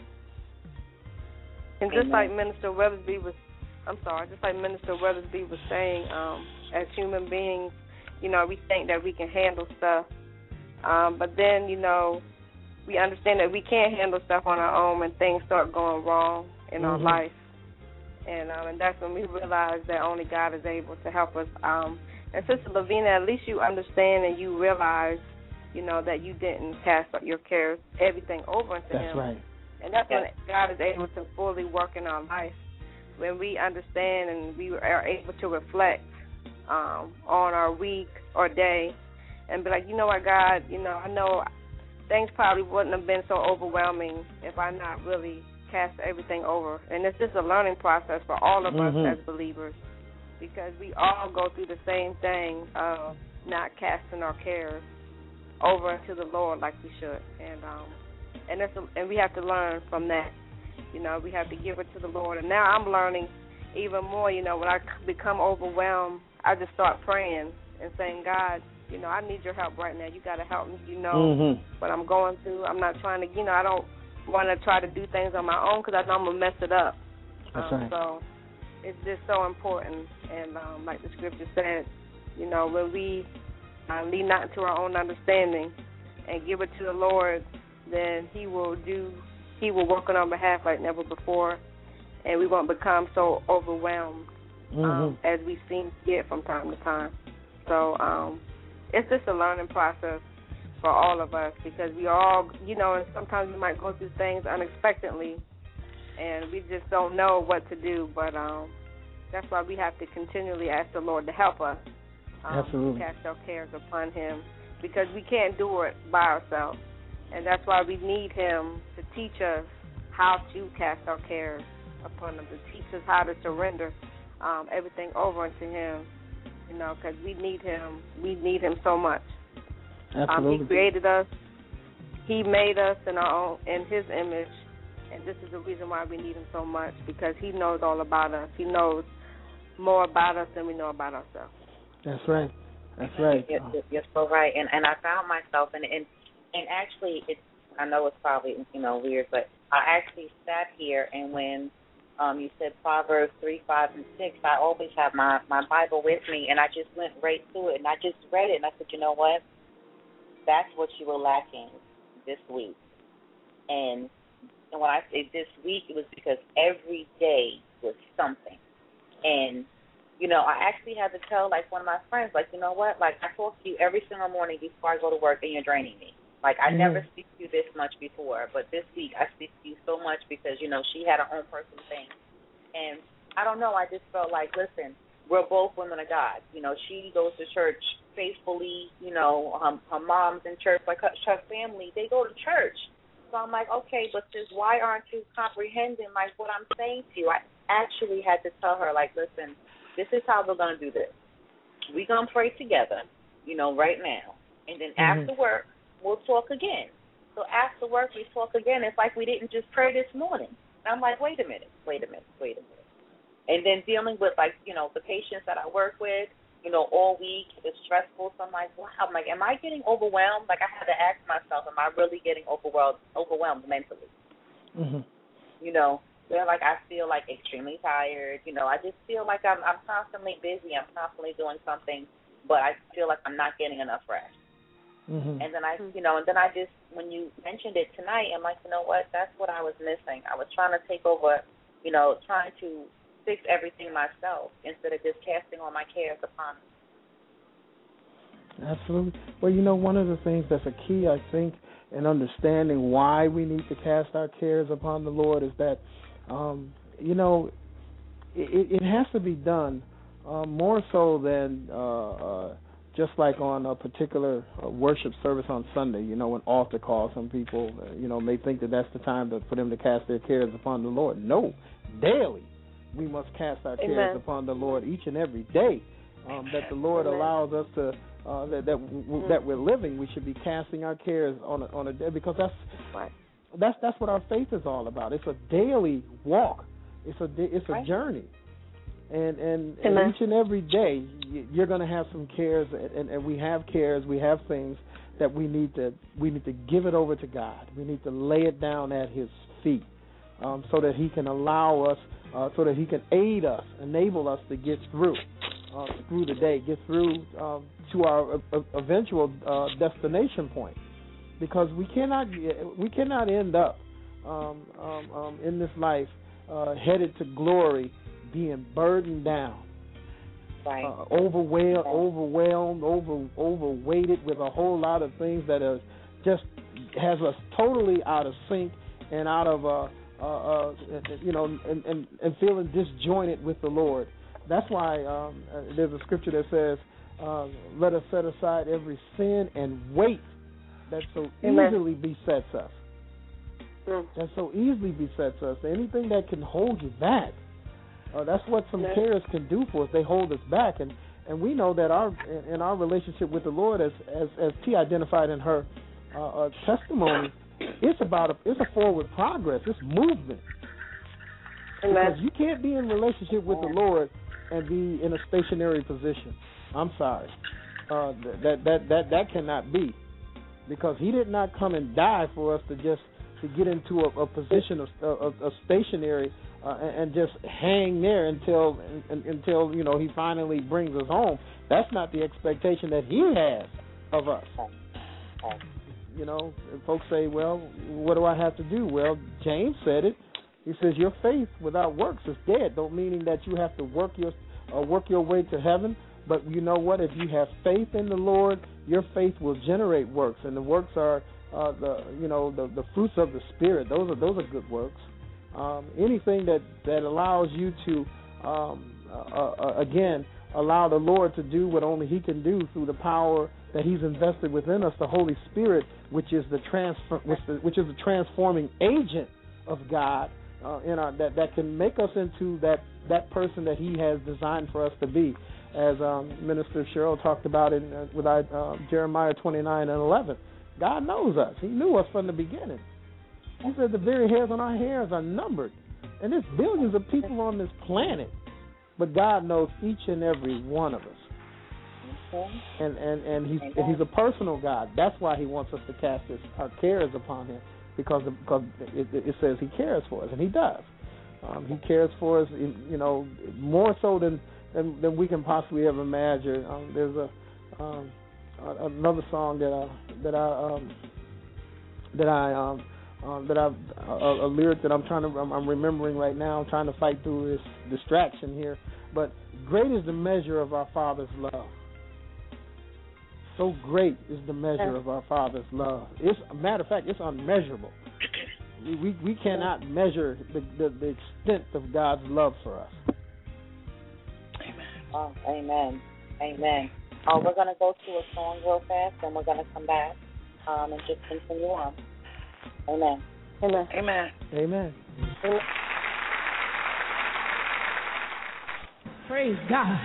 [SPEAKER 6] And just like Minister Weathersby was, I'm sorry, just like Minister Weathersby was saying, um, as human beings, you know, we think that we can handle stuff, um, but then, you know, we understand that we can't handle stuff on our own when things start going wrong in mm-hmm. our life. And um, and that's when we realize that only God is able to help us. Um, and Sister Lavina, at least you understand and you realize, you know, that you didn't cast your cares, everything over into
[SPEAKER 5] that's
[SPEAKER 6] Him.
[SPEAKER 5] That's right.
[SPEAKER 6] And that's when God is able to fully work in our life. when we understand and we are able to reflect um, on our week or day and be like, you know what, God, you know, I know things probably wouldn't have been so overwhelming if I not really cast everything over. And it's just a learning process for all of
[SPEAKER 9] mm-hmm.
[SPEAKER 6] us as believers, because we all go through the same thing of not casting our cares over to the Lord like we should. And um, and, it's a, and we have to learn from that. You know, we have to give it to the Lord. And now I'm learning even more, you know, when I become overwhelmed, I just start praying and saying, God, you know, I need your help right now. You got to help me. You know
[SPEAKER 9] mm-hmm.
[SPEAKER 6] what I'm going through. I'm not trying to, you know, I don't want to try to do things on my own because I know I'm going to mess it up.
[SPEAKER 9] That's
[SPEAKER 6] um,
[SPEAKER 9] right.
[SPEAKER 6] So it's just so important. And um, like the scripture said, you know, when we uh, lean not into our own understanding and give it to the Lord, then he will do He will work on our behalf like never before, and we won't become so overwhelmed um,
[SPEAKER 9] mm-hmm.
[SPEAKER 6] as we seem to get from time to time. So um, it's just a learning process for all of us, because we all, you know, and sometimes we might go through things unexpectedly, and we just don't know what to do. But um, that's why we have to continually ask the Lord to help us um,
[SPEAKER 9] Absolutely.
[SPEAKER 6] cast our cares upon him, because we can't do it by ourselves. And that's why we need him to teach us how to cast our cares upon him, to teach us how to surrender um, everything over unto him, you know, because we need him. We need him so much.
[SPEAKER 9] Absolutely.
[SPEAKER 6] Um, he created us. He made us in our own, in his image, and this is the reason why we need him so much, because he knows all about us. He knows more about us than we know about ourselves.
[SPEAKER 9] That's right. That's right.
[SPEAKER 4] You're, you're so right. And and I found myself, and and, and actually, it's, I know it's probably, you know, weird, but I actually sat here, and when um, you said Proverbs three, five, and six, I always have my, my Bible with me, and I just went right through it, and I just read it, and I said, you know what? That's what you were lacking this week. And, and when I say this week, it was because every day was something. And, you know, I actually had to tell, like, one of my friends, like, you know what? Like, I talk to you every single morning before I go to work, and you're draining me. Like, I mm-hmm. never speak to you this much before, but this week I speak to you so much because, you know, she had her own personal thing. And I don't know, I just felt like, listen, we're both women of God. You know, she goes to church faithfully, you know, her, her mom's in church, like her, her family, they go to church. So I'm like, okay, but sis, why aren't you comprehending, like, what I'm saying to you? I actually had to tell her, like, listen, this is how we're going to do this. We're going to pray together, you know, right now. And then mm-hmm. after work, we'll talk again. So after work, we talk again. It's like we didn't just pray this morning. And I'm like, wait a minute, wait a minute, wait a minute. And then dealing with, like, you know, the patients that I work with, you know, all week, it's stressful. So I'm like, wow, I'm like, am I getting overwhelmed? Like, I had to ask myself, am I really getting overwhelmed, overwhelmed mentally?
[SPEAKER 9] Mm-hmm.
[SPEAKER 4] You know, they're like, I feel like extremely tired. You know, I just feel like I'm, I'm constantly busy. I'm constantly doing something, but I feel like I'm not getting enough rest.
[SPEAKER 9] Mm-hmm.
[SPEAKER 4] And then I, you know, and then I just, when you mentioned it tonight, I'm like, you know what, that's what I was missing. I was trying to take over, you know, trying to fix everything myself instead of just casting all my cares upon them.
[SPEAKER 9] Absolutely. Well, you know, one of the things that's a key, I think, in understanding why we need to cast our cares upon the Lord is that, um, you know, it, it has to be done uh, more so than uh, uh, just like on a particular uh, worship service on Sunday, you know, an altar call. Some people, uh, you know, may think that that's the time to, for them to cast their cares upon the Lord. No, daily we must cast our
[SPEAKER 6] Amen.
[SPEAKER 9] cares upon the Lord each and every day. Um, that the Lord
[SPEAKER 6] Amen.
[SPEAKER 9] allows us to, uh, that that, w- mm. that we're living. We should be casting our cares on a, on a day, because that's
[SPEAKER 6] right.
[SPEAKER 9] that's that's what our faith is all about. It's a daily walk. It's a it's a
[SPEAKER 6] right.
[SPEAKER 9] journey. And, and, and each and every day, you're going to have some cares, and, and we have cares, we have things that we need to we need to give it over to God. We need to lay it down at His feet, um, so that He can allow us, uh, so that He can aid us, enable us to get through, uh, through the day, get through um, to our uh, eventual uh, destination point. Because we cannot we cannot end up um, um, um, in this life uh, headed to glory, being burdened down,
[SPEAKER 4] right.
[SPEAKER 9] uh, overwhelmed, overwhelmed, over overweighted with a whole lot of things that are just has us totally out of sync and out of uh, uh, uh, you know, and, and, and feeling disjointed with the Lord. That's why um, uh, there's a scripture that says, uh, let us set aside every sin and weight that so
[SPEAKER 6] Amen.
[SPEAKER 9] easily besets us.
[SPEAKER 6] Mm.
[SPEAKER 9] That so easily besets us. Anything that can hold you back. Uh, that's what some
[SPEAKER 6] Amen.
[SPEAKER 9] cares can do for us. They hold us back. And, and we know that our in our relationship with the Lord, as as, as T identified in her uh, uh, testimony, it's about a, it's a forward progress. It's movement.
[SPEAKER 6] Amen.
[SPEAKER 9] Because you can't be in relationship with the Lord and be in a stationary position. I'm sorry. Uh, that that that that cannot be, because He did not come and die for us to just to get into a, a position of, of, of stationary uh, and, and just hang there until until you know He finally brings us home. That's not the expectation that He has of us. You know, and folks say, well, what do I have to do? Well, James said it. He says your faith without works is dead. Don't meaning that you have to work your uh, work your way to heaven. But you know what? If you have faith in the Lord, your faith will generate works, and the works are uh, the you know the, the fruits of the Spirit. Those are those are good works. Um, anything that, that allows you to um, uh, uh, again allow the Lord to do what only He can do through the power that He's invested within us, the Holy Spirit, which is the transfer, which, the, which is the transforming agent of God uh, in our that, that can make us into that, that person that He has designed for us to be. As um, Minister Cheryl talked about in uh, with uh, Jeremiah twenty-nine and eleven, God knows us. He knew us from the beginning. He said the very hairs on our hairs are numbered, and there's billions of people on this planet, but God knows each and every one of us. And and and he's and he's a personal God. That's why He wants us to cast his, our cares upon Him, because of, because it, it says He cares for us, and He does. Um, he cares for us, you know, more so than. Than, than we can possibly ever imagine. Um, there's a um, another song that I that I um, that I um, um, that I a, a lyric that I'm trying to I'm, I'm remembering right now. I'm trying to fight through this distraction here. But great is the measure of our Father's love. So great is the measure of our Father's love. It's a matter of fact, it's unmeasurable. We we, we cannot measure the, the the extent of God's love for us.
[SPEAKER 4] Oh, amen. Amen. Oh, we're going to go to a song real fast, and we're going to come back um, and just continue on. Amen.
[SPEAKER 6] Amen.
[SPEAKER 8] Amen.
[SPEAKER 9] Amen.
[SPEAKER 6] Amen.
[SPEAKER 3] Praise God.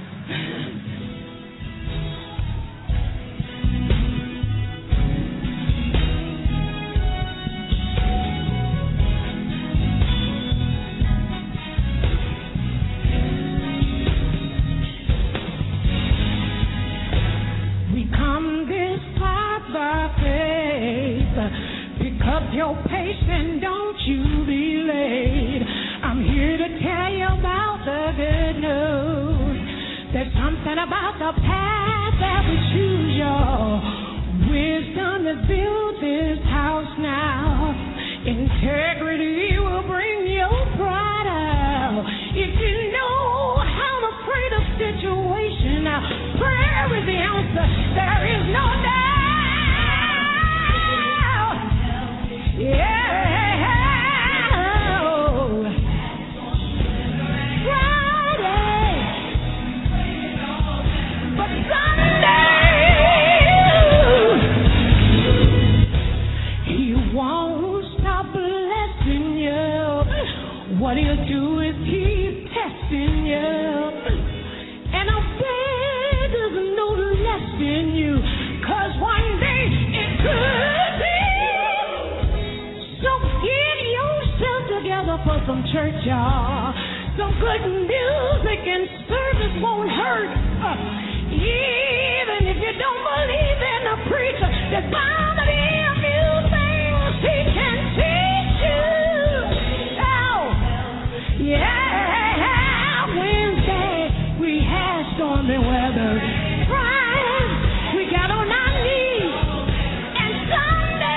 [SPEAKER 3] Your patience, don't you be late. I'm here to tell you about the good news. There's something about the path that we choose, y'all. Wisdom has built this house now. Integrity will bring your pride out. If you know how to pray the situation out, prayer is the answer. There is no doubt. Yeah. Friday. But Sunday, He won't stop blessing you. What He'll do is keep testing you. And I bet there's no less in you. Cause one day it could be. Together for some church, y'all. Some good music and service won't hurt. Uh, even if you don't believe in a preacher, there's bound to be a few things he can teach you. Oh, yeah. Wednesday we had stormy weather. Friday we got on our knees. And Sunday,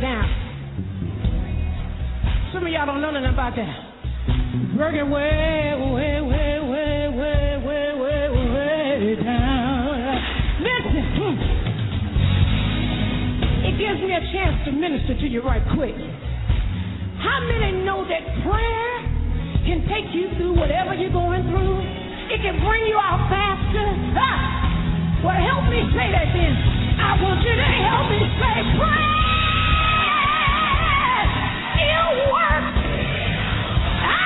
[SPEAKER 10] down. Some of y'all don't know nothing about that. Working way, way, way, way, way, way, way, way down. Listen, hmm. It gives me a chance to minister to you right quick. How many know that prayer can take you through whatever you're going through? It can bring you out faster. Ah! Well, help me say that then. I want you to help me say prayer. It works. I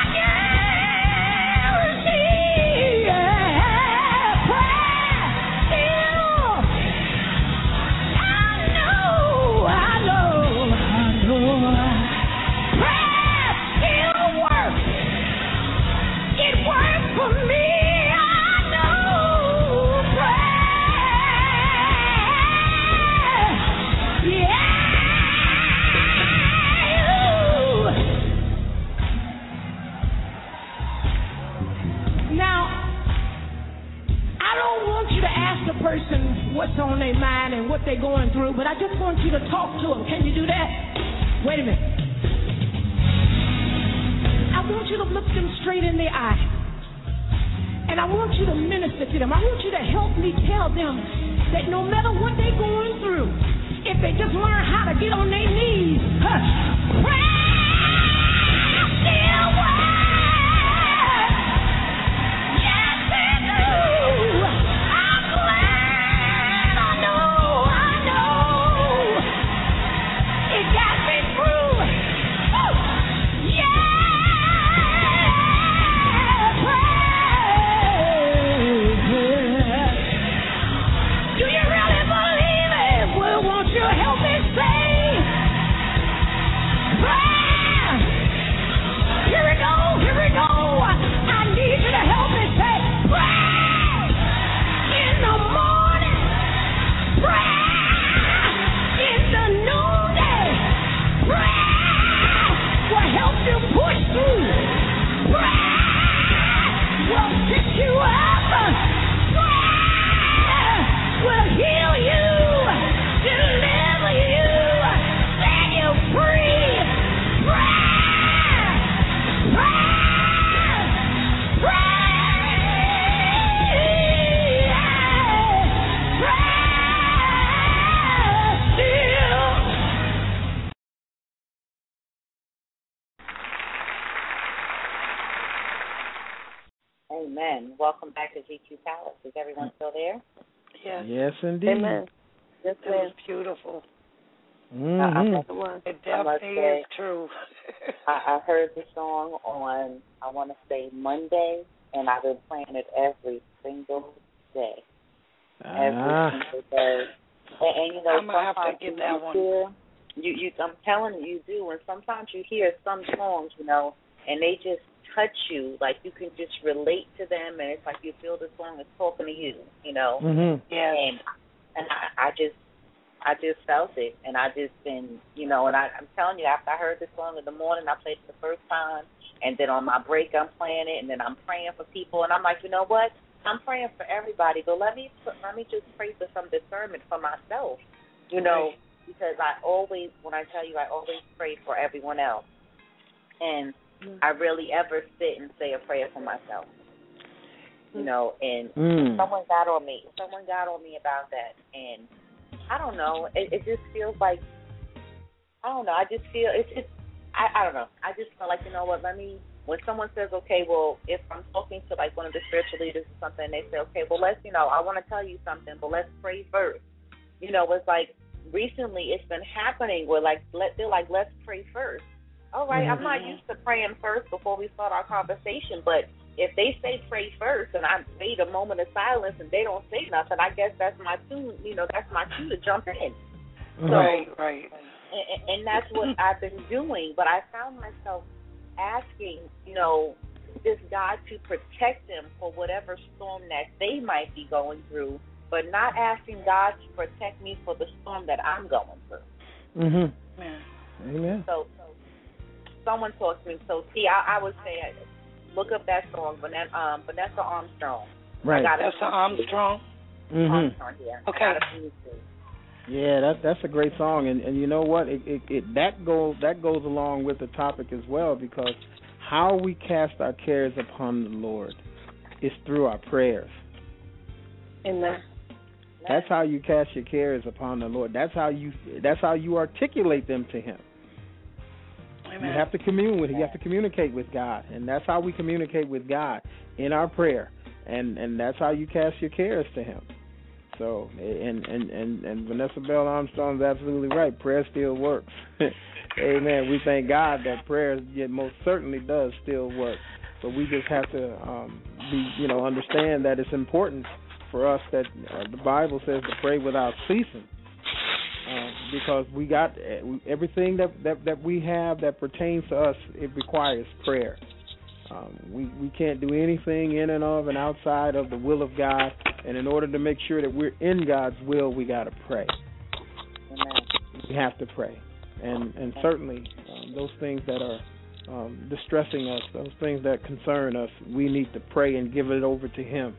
[SPEAKER 10] guarantee prayer still. I know, I know, I know. Prayer still works. It works for me. I know prayer. Yeah. Person what's on their mind and what they're going through, but I just want you to talk to them. Can you do that? Wait a minute. I want you to look them straight in the eye, and I want you to minister to them. I want you to help me tell them that no matter what they're going through, if they just learn how to get on their knees, huh, prayer still works. Yes, it do.
[SPEAKER 4] Amen. Welcome back to G Q Palace. Is everyone still there?
[SPEAKER 8] Yes.
[SPEAKER 9] Yes, indeed.
[SPEAKER 6] Amen.
[SPEAKER 8] Yes, it was beautiful.
[SPEAKER 9] Mm-hmm.
[SPEAKER 4] I, I,
[SPEAKER 8] it definitely is true.
[SPEAKER 4] I, I heard the song on, I want to say, Monday, and I've been playing it every single day. Every
[SPEAKER 9] Ah.
[SPEAKER 4] single day. And, and you know,
[SPEAKER 8] I'm gonna have to
[SPEAKER 4] sometimes
[SPEAKER 8] get
[SPEAKER 4] you,
[SPEAKER 8] that
[SPEAKER 4] you
[SPEAKER 8] one.
[SPEAKER 4] hear, you, you, I'm telling you, you do, and sometimes you hear some songs, you know, and they just touch you, like you can just relate to them, and it's like you feel the song is talking to you, you know.
[SPEAKER 9] Mm-hmm.
[SPEAKER 8] Yeah.
[SPEAKER 4] And and I, I just I just felt it, and I just been, you know, and I, I'm telling you, after I heard this song in the morning, I played it the first time, and then on my break I'm playing it, and then I'm praying for people, and I'm like, you know what? I'm praying for everybody, but let me let me just pray for some discernment for myself, you know, right. Because I always, when I tell you, I always pray for everyone else, and I rarely ever sit and say a prayer for myself, you know, and
[SPEAKER 9] mm.
[SPEAKER 4] someone got on me. Someone got on me about that, and I don't know. It, it just feels like, I don't know. I just feel, it's just, I, I don't know. I just feel like, you know what, let me, when someone says, okay, well, if I'm talking to like one of the spiritual leaders or something, and they say, okay, well, let's, you know, I want to tell you something, but let's pray first. You know, it's like, recently it's been happening where like, let, they're like, let's pray first. All right, mm-hmm. I'm not used to praying first before we start our conversation, but if they say pray first and I wait a moment of silence and they don't say nothing, I guess that's my cue, you know, that's my cue to jump in.
[SPEAKER 8] Right,
[SPEAKER 4] so,
[SPEAKER 8] right.
[SPEAKER 4] And, and that's what I've been doing, but I found myself asking, you know, this God to protect them for whatever storm that they might be going through, but not asking God to protect me for the storm that I'm going through.
[SPEAKER 9] Mm-hmm.
[SPEAKER 8] Yeah.
[SPEAKER 9] Amen.
[SPEAKER 4] So, so someone talked to me. So, see, I, I would say, look up that song, Vanessa, um, Vanessa Armstrong.
[SPEAKER 9] Right.
[SPEAKER 8] Vanessa Armstrong?
[SPEAKER 9] Mm-hmm.
[SPEAKER 4] Armstrong, yeah.
[SPEAKER 8] Okay.
[SPEAKER 5] Yeah, that that's a great song, and and you know what? It, it it that goes that goes along with the topic as well, because how we cast our cares upon the Lord is through our prayers.
[SPEAKER 6] Amen.
[SPEAKER 5] That's how you cast your cares upon the Lord. That's how you that's how you articulate them to Him. Amen. You have to commune with Him. You have to communicate with God, and that's how we communicate with God, in our prayer, and and that's how you cast your cares to Him. So, and and and, and Vanessa Bell Armstrong is absolutely right. Prayer still works. Amen. We thank God that prayer yeah, most certainly does still work, but we just have to um, be, you know, understand that it's important for us that uh, the Bible says to pray without ceasing, uh, because we got everything that, that that we have that pertains to us. It requires prayer. Um, we we can't do anything in and of and outside of the will of God, and in order to make sure that we're in God's will, we got to pray.
[SPEAKER 4] Amen.
[SPEAKER 5] We have to pray, and and certainly um, those things that are um, distressing us, those things that concern us, we need to pray and give it over to Him.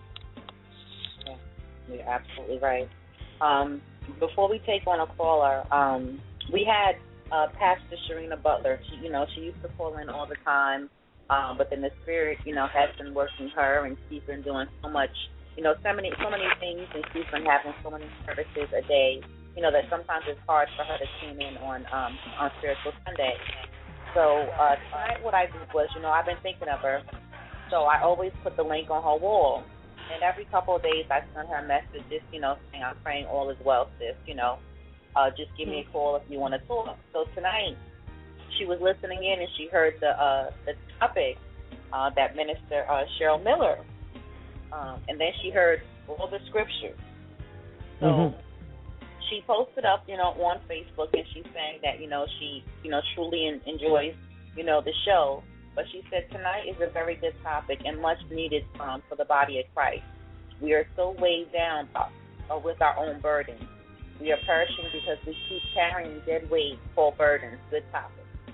[SPEAKER 4] Yeah, you're absolutely right. Um, before we take on a caller, um, we had uh, Pastor Sharina Butler. She, you know, she used to call in all the time. Um, but then the Spirit, you know, has been working her, and she's been doing so much, you know, so many, so many things, and she's been having so many services a day, you know, that sometimes it's hard for her to tune in on um, on Spiritual Sunday. So uh, tonight, what I did was, you know, I've been thinking of her, so I always put the link on her wall, and every couple of days I send her a message, just, you know, saying I'm praying all is well, sis, you know, uh, just give me a call if you want to talk. So tonight, she was listening in, and she heard the uh, the topic uh, that Minister uh, Cheryl Miller, um, and then she heard all the scriptures. So mm-hmm. she posted up, you know, on Facebook, and she's saying that, you know, she, you know, truly in, enjoys, you know, the show. But she said tonight is a very good topic and much needed um, for the body of Christ. We are so weighed down uh, with our own burdens. We are perishing because we keep carrying dead weight, full burdens. Good topic.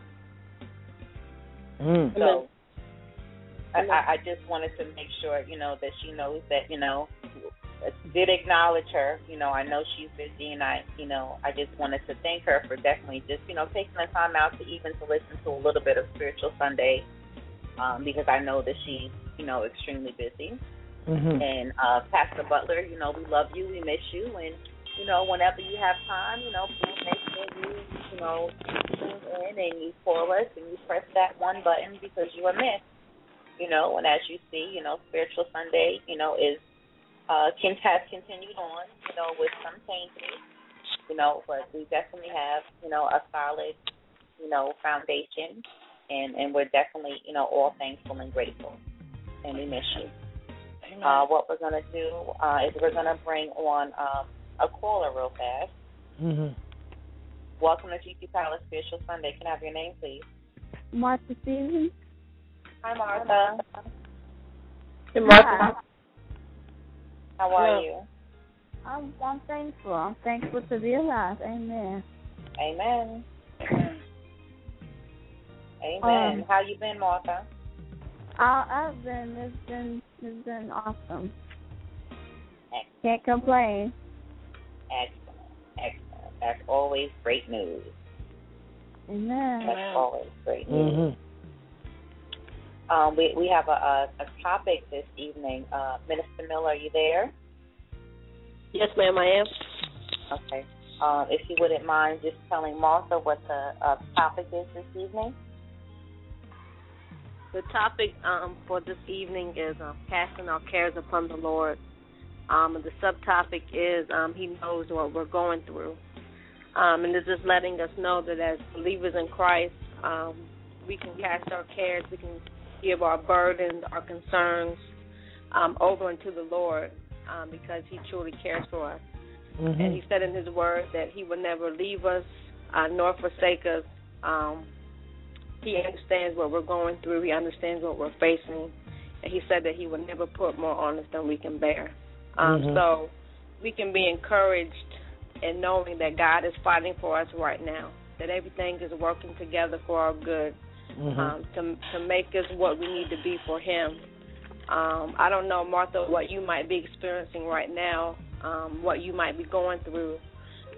[SPEAKER 5] Mm.
[SPEAKER 4] So I, I just wanted to make sure, you know, that she knows that, you know, did acknowledge her. You know, I know she's busy, and I, you know, I just wanted to thank her for definitely just, you know, taking the time out to even to listen to a little bit of Spiritual Sunday, um, because I know that she's, you know, extremely busy.
[SPEAKER 5] Mm-hmm.
[SPEAKER 4] And uh, Pastor Butler, you know, we love you, we miss you, and you know, whenever you have time, you know, please make sure you, you know, tune in and you call us and you press that one button because you are missed. You know, and as you see, you know, Spiritual Sunday, you know, is uh, can has continued on, you know, with some changes, you know, but we definitely have, you know, a solid, you know, foundation, and, and we're definitely, you know, all thankful and grateful, and we miss you. Uh, what we're going to do uh, is we're going to bring on um, a caller real fast.
[SPEAKER 5] Mm-hmm.
[SPEAKER 4] Welcome to G Q Palace Spiritual Sunday. Can I have your name, please?
[SPEAKER 11] Martha Stevens.
[SPEAKER 4] Hi, Martha.
[SPEAKER 6] Hey, Martha.
[SPEAKER 4] How are you?
[SPEAKER 11] I'm, I'm thankful. I'm thankful to be alive. Amen.
[SPEAKER 4] Amen. Amen.
[SPEAKER 11] Um,
[SPEAKER 4] How you been, Martha?
[SPEAKER 11] I, I've been. It's been. It's been awesome.
[SPEAKER 4] Excellent.
[SPEAKER 11] Can't complain.
[SPEAKER 4] Excellent. Excellent. That's always great news.
[SPEAKER 11] Amen.
[SPEAKER 4] That's always great news.
[SPEAKER 5] Mm-hmm.
[SPEAKER 4] Um, we we have a, a, a topic this evening. Uh, Minister Miller, are you there?
[SPEAKER 6] Yes, ma'am, I am.
[SPEAKER 4] Okay. Uh, if you wouldn't mind just telling Martha what the uh, topic is this evening.
[SPEAKER 6] The topic um, for this evening is um, casting our cares upon the Lord. Um, and the subtopic is um, He knows what we're going through. Um, and it's just letting us know that as believers in Christ, um, we can cast our cares, we can give our burdens, our concerns um, over into the Lord um, because He truly cares for us.
[SPEAKER 5] Mm-hmm.
[SPEAKER 6] And He said in His word that He would never leave us uh, nor forsake us. Um, he understands what we're going through. He understands what we're facing. And He said that He would never put more on us than we can bear. Um,
[SPEAKER 5] mm-hmm.
[SPEAKER 6] So we can be encouraged in knowing that God is fighting for us right now, that everything is working together for our good,
[SPEAKER 5] mm-hmm.
[SPEAKER 6] um, to to make us what we need to be for Him. Um, I don't know, Martha, what you might be experiencing right now, um, what you might be going through,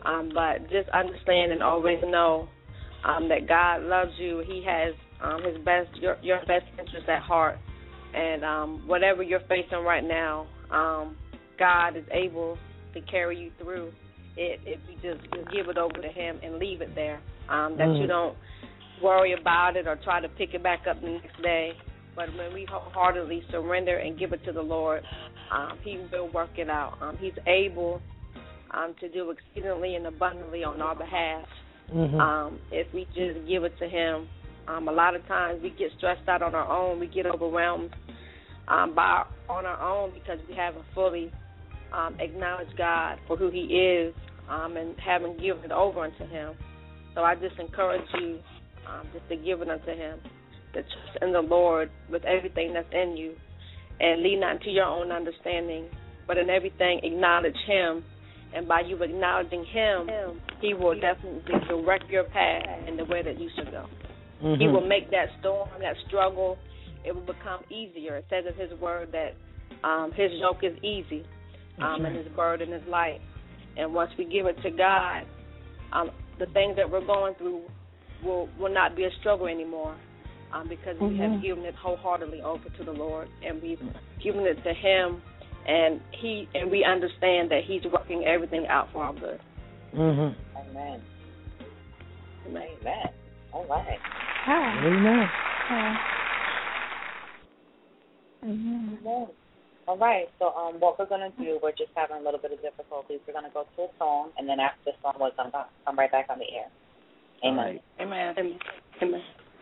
[SPEAKER 6] Um, but just understand and always know um, that God loves you. He has um, his best, your, your best interest at heart. And um, whatever you're facing right now, um, God is able to carry you through it if you just give it over to him and leave it there. Um, that mm. you don't worry about it or try to pick it back up the next day. But when we wholeheartedly surrender and give it to the Lord, um, he will work it out. Um, he's able um, to do exceedingly and abundantly on our behalf mm-hmm. um, if we just give it to him. Um, a lot of times we get stressed out on our own. We get overwhelmed um, by on our own because we haven't fully um, acknowledged God for who he is um, and haven't given it over unto him. So I just encourage you um, just to give it unto him, to trust in the Lord with everything that's in you and lean not to your own understanding, but in everything acknowledge him. And by you acknowledging him, he will definitely direct your path in the way that you should go. Mm-hmm. He will make that storm, that struggle, it will become easier. It says in his word that um, his yoke is easy um, right. and his burden is light. And once we give it to God, um, the things that we're going through will, will not be a struggle anymore um, because mm-hmm. we have given it wholeheartedly over to the Lord, and we've given it to him, and he and we understand that he's working everything out for our good.
[SPEAKER 9] Mm-hmm.
[SPEAKER 4] Amen. Amen. Amen. All right.
[SPEAKER 9] Hi. Amen.
[SPEAKER 11] Hi. Amen.
[SPEAKER 4] Amen. All right. So um, what we're going to do, we're just having a little bit of difficulties. We're going to go to a song, and then after the song, we're going to come right back on the air. Amen.
[SPEAKER 8] Right. Amen. Amen. Amen.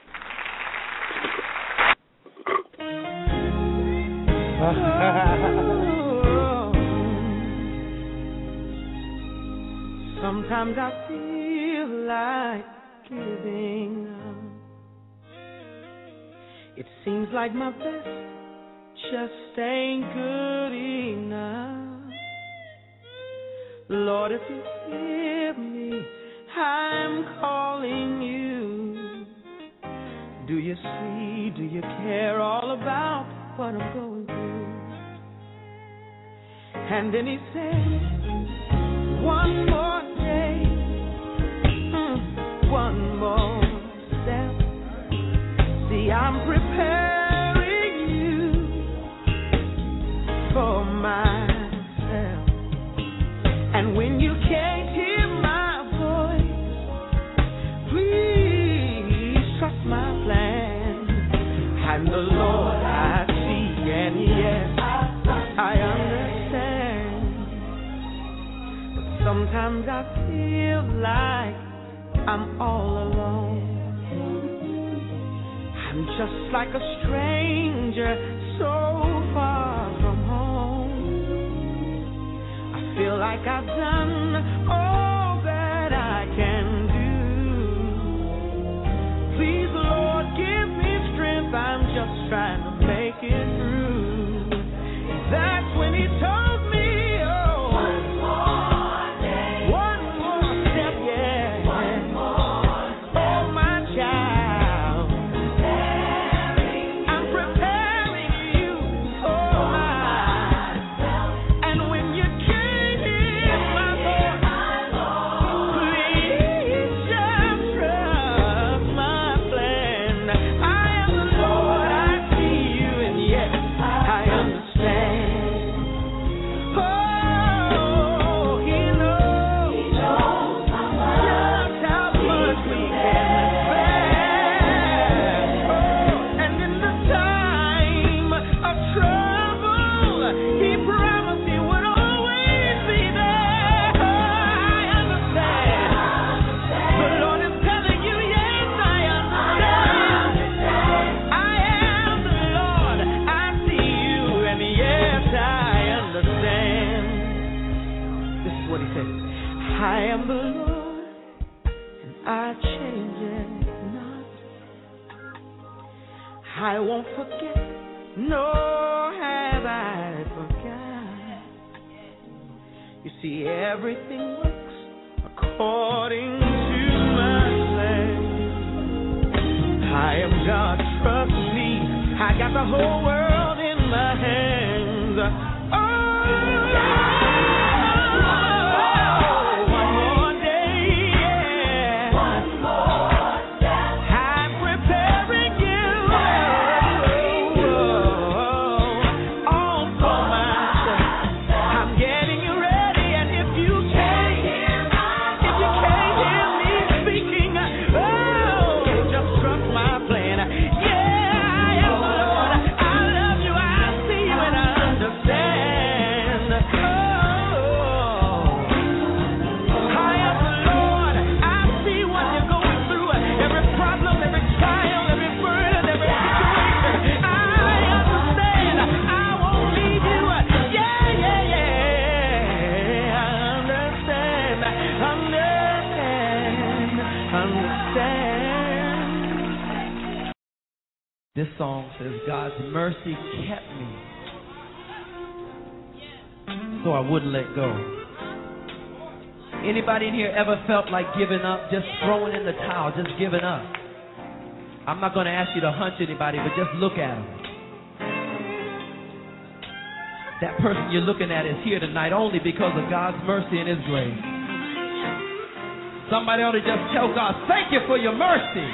[SPEAKER 2] Sometimes I feel like giving up. It seems like my best just ain't good enough. Lord, if you hear me, I'm calling you. Do you see, do you care all about what I'm going through? And then he said, one more day, mm, one more step. See, I'm preparing you for myself. And when you can't hear my voice, please trust my plan. And the Lord I see, and yes, I understand. But sometimes I feel like I'm all alone. I'm just like a stranger, so far from home. I feel like I've done all that I can do. Please, Lord, give me strength. I'm just trying to make it through. That's when he told me, oh, one more day, one more step, yeah, one more step. Oh, my child, preparing I'm preparing you for myself. And when you can't hear my voice, please just trust my plan. I am the Lord, I see you, and yes, I understand. Oh, he knows just how much we can bear. Oh, and in the time of trouble, he promised he would always be there. I understand. The Lord is telling you, yes, I understand. I am the Lord, I see you, and yes, I understand. This is what he said. I am the Lord, and I change it not. I won't forget, nor have I forgot. You see, everything works according to my plan. I am God, trust me. I got the whole world in my hands. Oh, one more
[SPEAKER 12] This song says, God's mercy kept me, so I wouldn't let go. Anybody in here ever felt like giving up, just throwing in the towel, just giving up? I'm not going to ask you to hunch anybody, but just look at them. That person you're looking at is here tonight only because of God's mercy and His grace. Somebody ought to just tell God, thank you for your mercy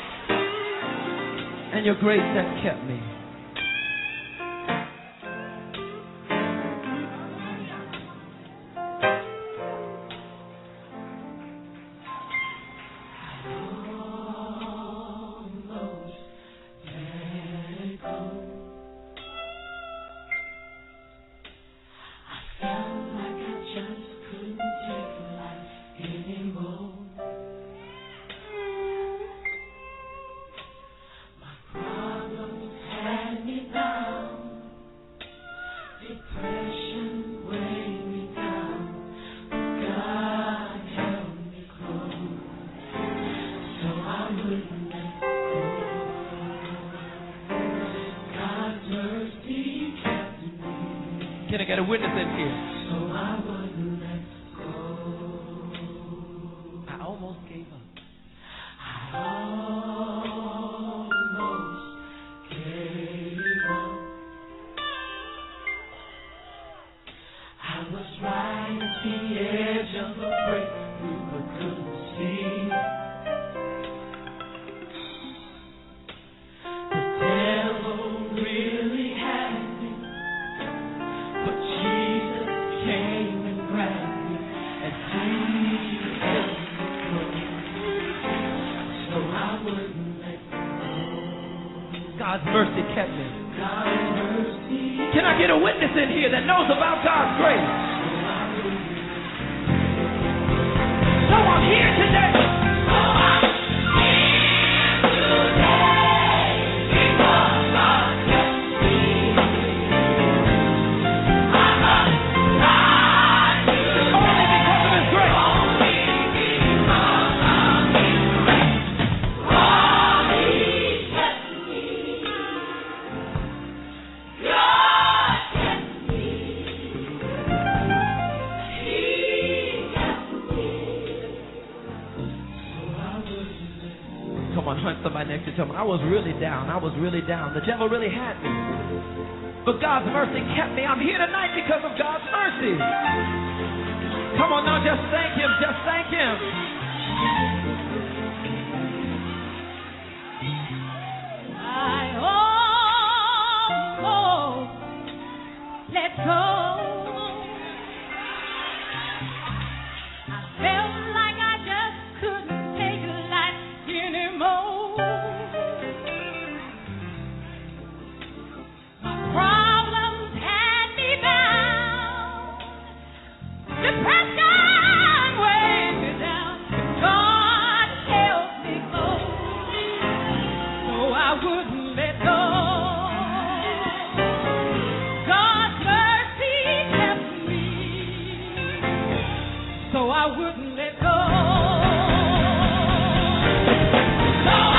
[SPEAKER 12] and your grace that kept me. Can I get a witness in here? So I wouldn't let go. I almost gave up. I almost gave up. I was right at the edge of a breakthrough, but couldn't see. The devil really had me. God's mercy kept me. Can I get a witness in here that knows about God's grace? So I'm here today. So I'm here today because God kept me. I'm alive only because of His grace. Only because of His grace. Oh, He kept me. God kept me. He kept me. Come on, hunt somebody next to you. Tell me, I was really down. I was really down. The devil really had me. But God's mercy kept me. I'm here tonight because of God's mercy. Come on now, just thank Him. Just thank Him.
[SPEAKER 3] I almost let go. I felt like I just couldn't take life anymore. My problems had me bound. Depression weighed me down. God helped me go, so I wouldn't let go. God's mercy kept me, so I wouldn't let go. So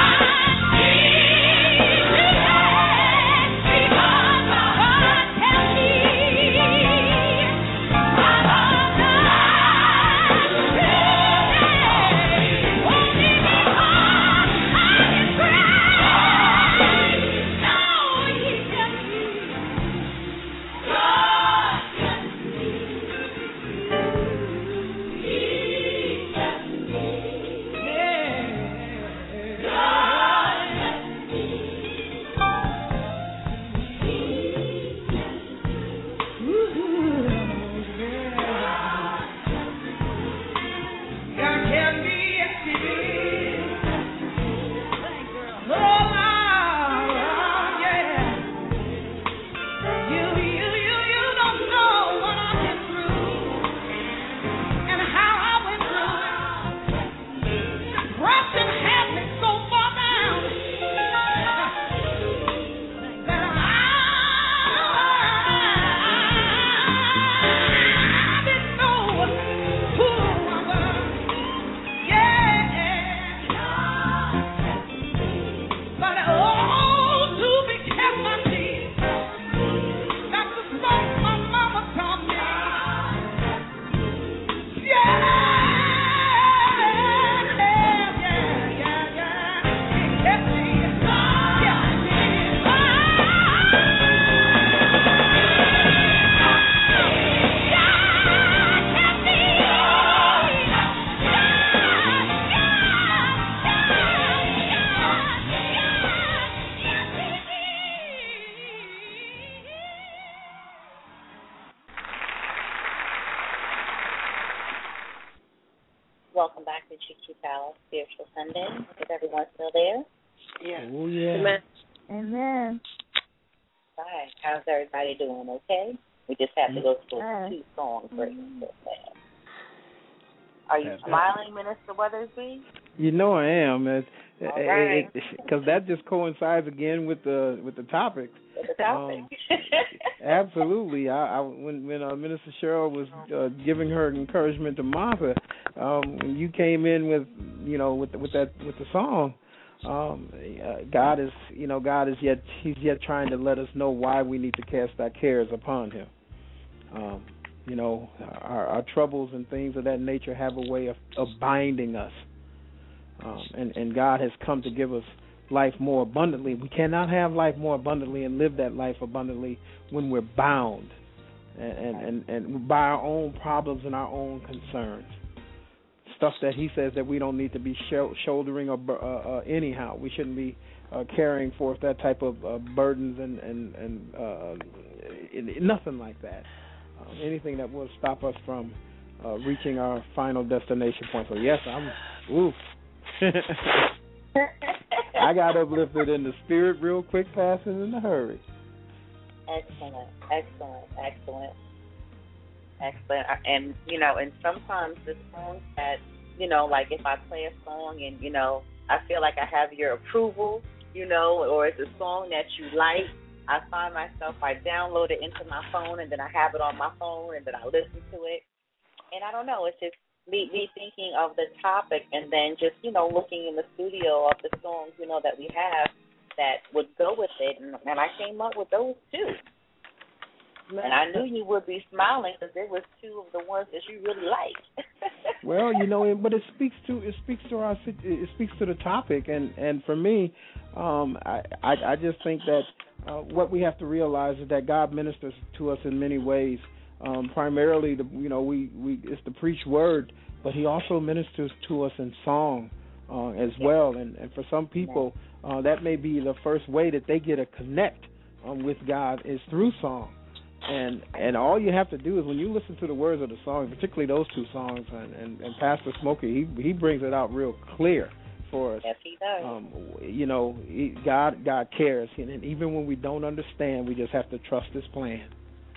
[SPEAKER 4] G Q Palace Spiritual Sunday. Is everyone still there?
[SPEAKER 8] Yeah.
[SPEAKER 9] Oh, yeah.
[SPEAKER 6] Amen.
[SPEAKER 11] Amen.
[SPEAKER 4] Hi. How's everybody doing? Okay? We just have to go through
[SPEAKER 11] Hi.
[SPEAKER 4] two songs break. Are you
[SPEAKER 5] That's
[SPEAKER 4] smiling, Minister Weathersby?
[SPEAKER 5] You know I am, because
[SPEAKER 4] right.
[SPEAKER 5] that just coincides again with the with the topic.
[SPEAKER 4] With the topic.
[SPEAKER 5] Um, absolutely. I, I when when uh, Minister Cheryl was uh, giving her encouragement to Martha, um, when you came in with you know with with that with the song, um, uh, God is you know God is yet He's yet trying to let us know why we need to cast our cares upon Him. Um, You know, our, our troubles and things of that nature have a way of, of binding us. Um, and, and God has come to give us life more abundantly. We cannot have life more abundantly and live that life abundantly when we're bound and, and, and, and by our own problems and our own concerns. Stuff that He says that we don't need to be sh- shouldering or uh, uh, anyhow. We shouldn't be uh, carrying forth that type of uh, burdens and, and, and uh, nothing like that. Um, anything that will stop us from uh, reaching our final destination point. So, yes, I'm, oof. I got uplifted in the spirit real quick, passing in a hurry.
[SPEAKER 4] Excellent, excellent, excellent, excellent. And, you know, and sometimes the songs that, you know, like if I play a song and, you know, I feel like I have your approval, you know, or it's a song that you like, I find myself, I download it into my phone, and then I have it on my phone, and then I listen to it. And I don't know, it's just me, me thinking of the topic and then just, you know, looking in the studio of the songs, you know, that we have that would go with it. And, and I came up with those two. And I knew you would be smiling because there was two of the ones that you really liked.
[SPEAKER 5] Well, you know, but it speaks to it speaks to our it speaks to the topic, and, and for me, um, I, I I just think that uh, what we have to realize is that God ministers to us in many ways. Um, primarily, the you know we, we it's the preached word, but He also ministers to us in song uh, as well. And, and for some people, uh, that may be the first way that they get a connect um, with God is through song. And and all you have to do is when you listen to the words of the song, particularly those two songs, and, and, and Pastor Smokey, he he brings it out real clear for us.
[SPEAKER 4] Yes, he does.
[SPEAKER 5] Um, you know, he, God God cares, and even when we don't understand, we just have to trust His plan.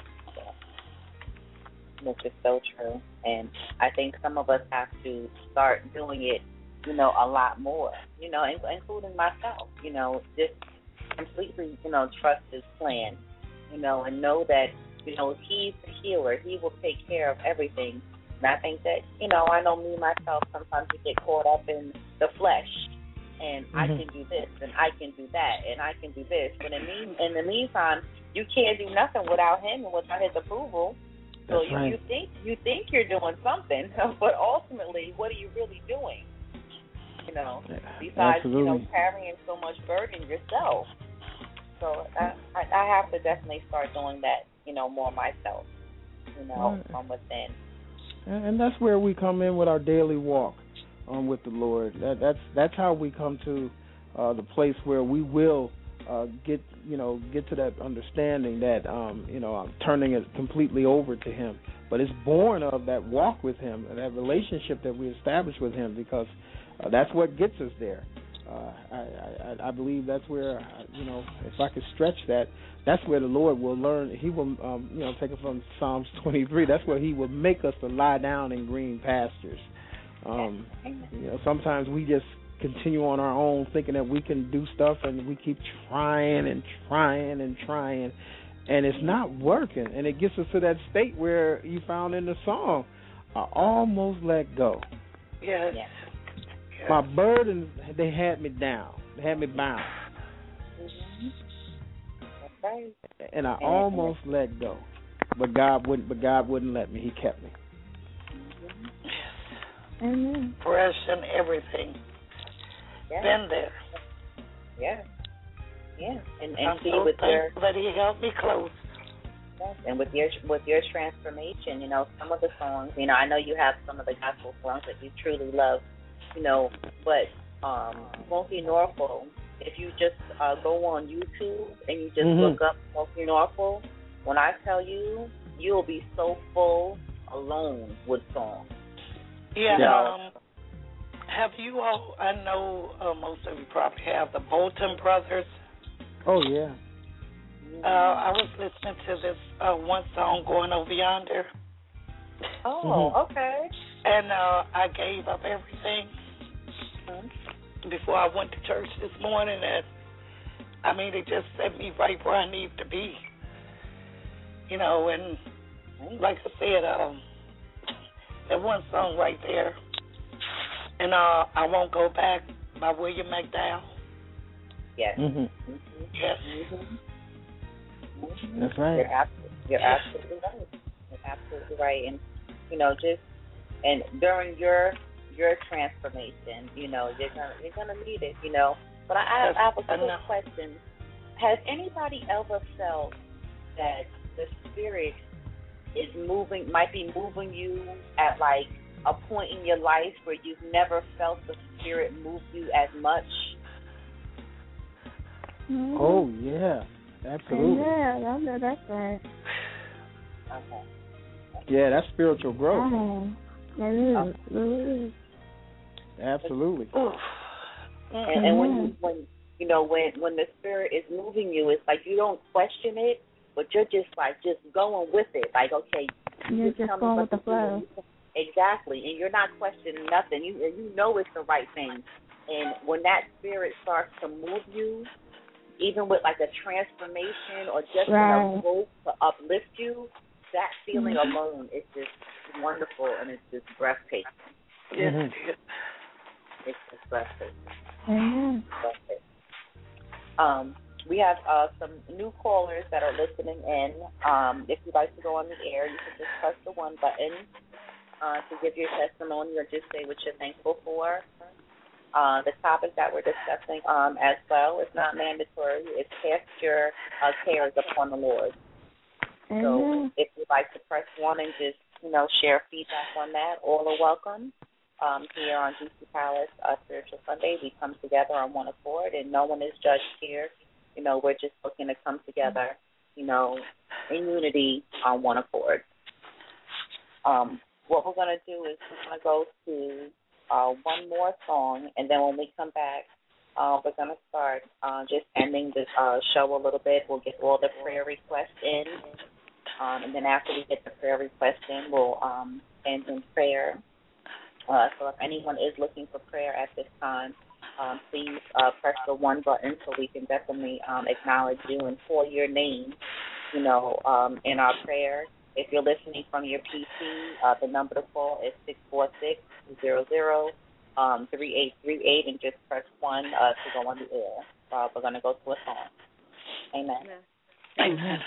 [SPEAKER 4] This is so true, and I think some of us have to start doing it, you know, a lot more. You know, including myself. You know, just completely, you know, trust His plan. You know, and know that, you know, He's the healer. He will take care of everything. And I think that, you know, I know me, myself, sometimes we get caught up in the flesh. And mm-hmm. I can do this, and I can do that, and I can do this. But in, mean, in the meantime, you can't do nothing without Him and without His approval. So
[SPEAKER 5] That's
[SPEAKER 4] you,
[SPEAKER 5] right.
[SPEAKER 4] you think you think you're doing something, but ultimately, what are you really doing? You know, besides,
[SPEAKER 5] Absolutely.
[SPEAKER 4] you know, carrying so much burden yourself. So I, I have to definitely start doing that, you know, more myself, you know, right. from within.
[SPEAKER 5] And, and that's where we come in with our daily walk um, with the Lord. That, that's that's how we come to uh, the place where we will uh, get, you know, get to that understanding that, um, you know, I'm turning it completely over to Him. But it's born of that walk with Him and that relationship that we establish with Him, because uh, that's what gets us there. Uh, I, I, I believe that's where, you know, if I could stretch that, that's where the Lord will learn. He will, um, you know, take it from Psalms twenty-three. That's where He will make us to lie down in green pastures. Um, you know, sometimes we just continue on our own thinking that we can do stuff, and we keep trying and trying and trying, and it's not working. And it gets us to that state where you found in the song, I almost let go.
[SPEAKER 8] Yes.
[SPEAKER 4] yes.
[SPEAKER 5] My burdens, they had me down. They had me bound.
[SPEAKER 4] Mm-hmm. That's right.
[SPEAKER 5] And I almost let go, but God wouldn't. But God wouldn't let me. He kept me.
[SPEAKER 11] Mm-hmm. Amen.
[SPEAKER 8] Fresh and everything.
[SPEAKER 4] Yeah.
[SPEAKER 8] Been there.
[SPEAKER 4] Yeah. Yeah. And, and
[SPEAKER 8] I'm
[SPEAKER 4] see
[SPEAKER 8] so
[SPEAKER 4] with your
[SPEAKER 8] that He helped me close.
[SPEAKER 4] And with your with your transformation, you know, some of the songs, you know, I know you have some of the gospel songs that you truly love. You know, but um, Smokey Norfolk, if you just uh, go on YouTube and you just mm-hmm. look up Smokey Norfolk, when I tell you, you'll be so full alone with songs.
[SPEAKER 8] Yeah,
[SPEAKER 4] you know?
[SPEAKER 8] um, Have you all, I know uh, most of you probably have the Bolton Brothers.
[SPEAKER 9] Oh, yeah.
[SPEAKER 8] Uh, I was listening to this uh, one song, Going Over Yonder.
[SPEAKER 4] Oh,
[SPEAKER 9] Mm-hmm.
[SPEAKER 4] okay.
[SPEAKER 8] And uh, I gave up everything mm-hmm. before I went to church this morning. And, I mean, it just set me right where I need to be. You know, and like I said, um, that one song right there, and uh, I Won't Go Back by William McDowell.
[SPEAKER 4] Yes.
[SPEAKER 9] Mm-hmm.
[SPEAKER 4] Mm-hmm.
[SPEAKER 8] Yes.
[SPEAKER 4] Mm-hmm.
[SPEAKER 9] That's right.
[SPEAKER 4] You're absolutely, you're absolutely right. You're absolutely right. And, you know, just, and during your your transformation, you know, you're gonna you're gonna need it, you know. But I, I, I have a quick question. Has anybody ever felt that the Spirit is moving, might be moving you at like a point in your life where you've never felt the Spirit move you as much?
[SPEAKER 11] Mm-hmm.
[SPEAKER 9] Oh, yeah. Absolutely.
[SPEAKER 11] Yeah, that's, that's right.
[SPEAKER 4] Okay.
[SPEAKER 9] Yeah, that's spiritual growth.
[SPEAKER 11] Oh, that is.
[SPEAKER 4] Okay.
[SPEAKER 11] It is.
[SPEAKER 9] Absolutely.
[SPEAKER 4] And, and when you, when you know when when the Spirit is moving you, it's like you don't question it, but you're just like just going with it. Like, okay,
[SPEAKER 11] you're just going with the flow.
[SPEAKER 4] Exactly, and you're not questioning nothing. You you know it's the right thing. And when that Spirit starts to move you, even with like a transformation or just
[SPEAKER 11] right.
[SPEAKER 4] enough hope to uplift you, that feeling mm-hmm. alone is just wonderful and it's just breathtaking.
[SPEAKER 8] Mm-hmm.
[SPEAKER 4] It's just breathtaking.
[SPEAKER 11] Mm-hmm.
[SPEAKER 4] breathtaking. Um, we have uh, some new callers that are listening in. Um, if you'd like to go on the air, you can just press the one button uh, to give your testimony or just say what you're thankful for. Uh, the topic that we're discussing um, as well is not mandatory. It's cast your uh, cares upon the Lord. Mm-hmm. So if you'd like to press one and just, you know, share feedback on that, all are welcome. Um, here on G C Palace uh, Spiritual Sunday, we come together on one accord, and no one is judged here. You know, we're just looking to come together, you know, in unity on one accord. Um, what we're going to do is we're going to go to uh, one more song, and then when we come back, uh, we're going to start uh, just ending this uh, show a little bit. We'll get all the prayer requests in, um, and then after we get the prayer requests in, we'll um, end in prayer. Uh, so if anyone is looking for prayer at this time, um, please uh, press the one button so we can definitely um, acknowledge you and call your name, you know, um, in our prayer. If you're listening from your P C, uh, the number to call is six four six, zero zero, three eight three eight, and just press one uh, to go on the air. Uh, we're going to go to a song. Amen.
[SPEAKER 8] Amen. Amen.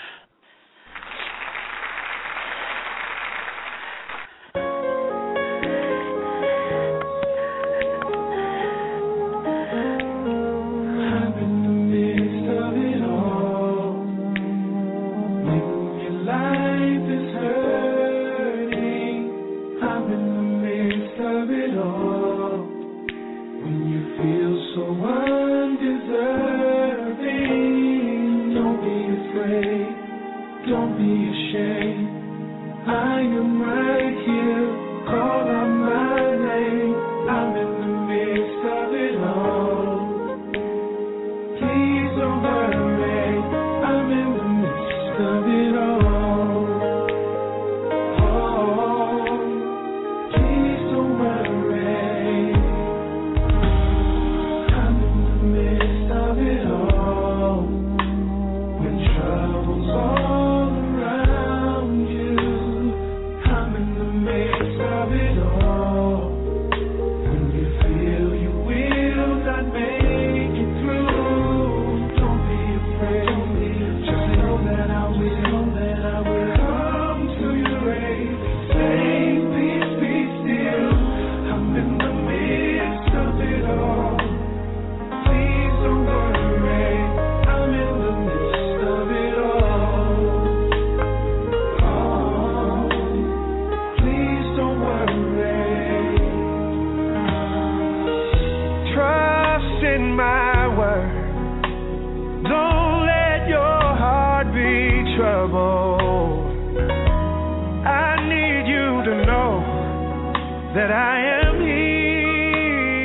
[SPEAKER 2] that I am here.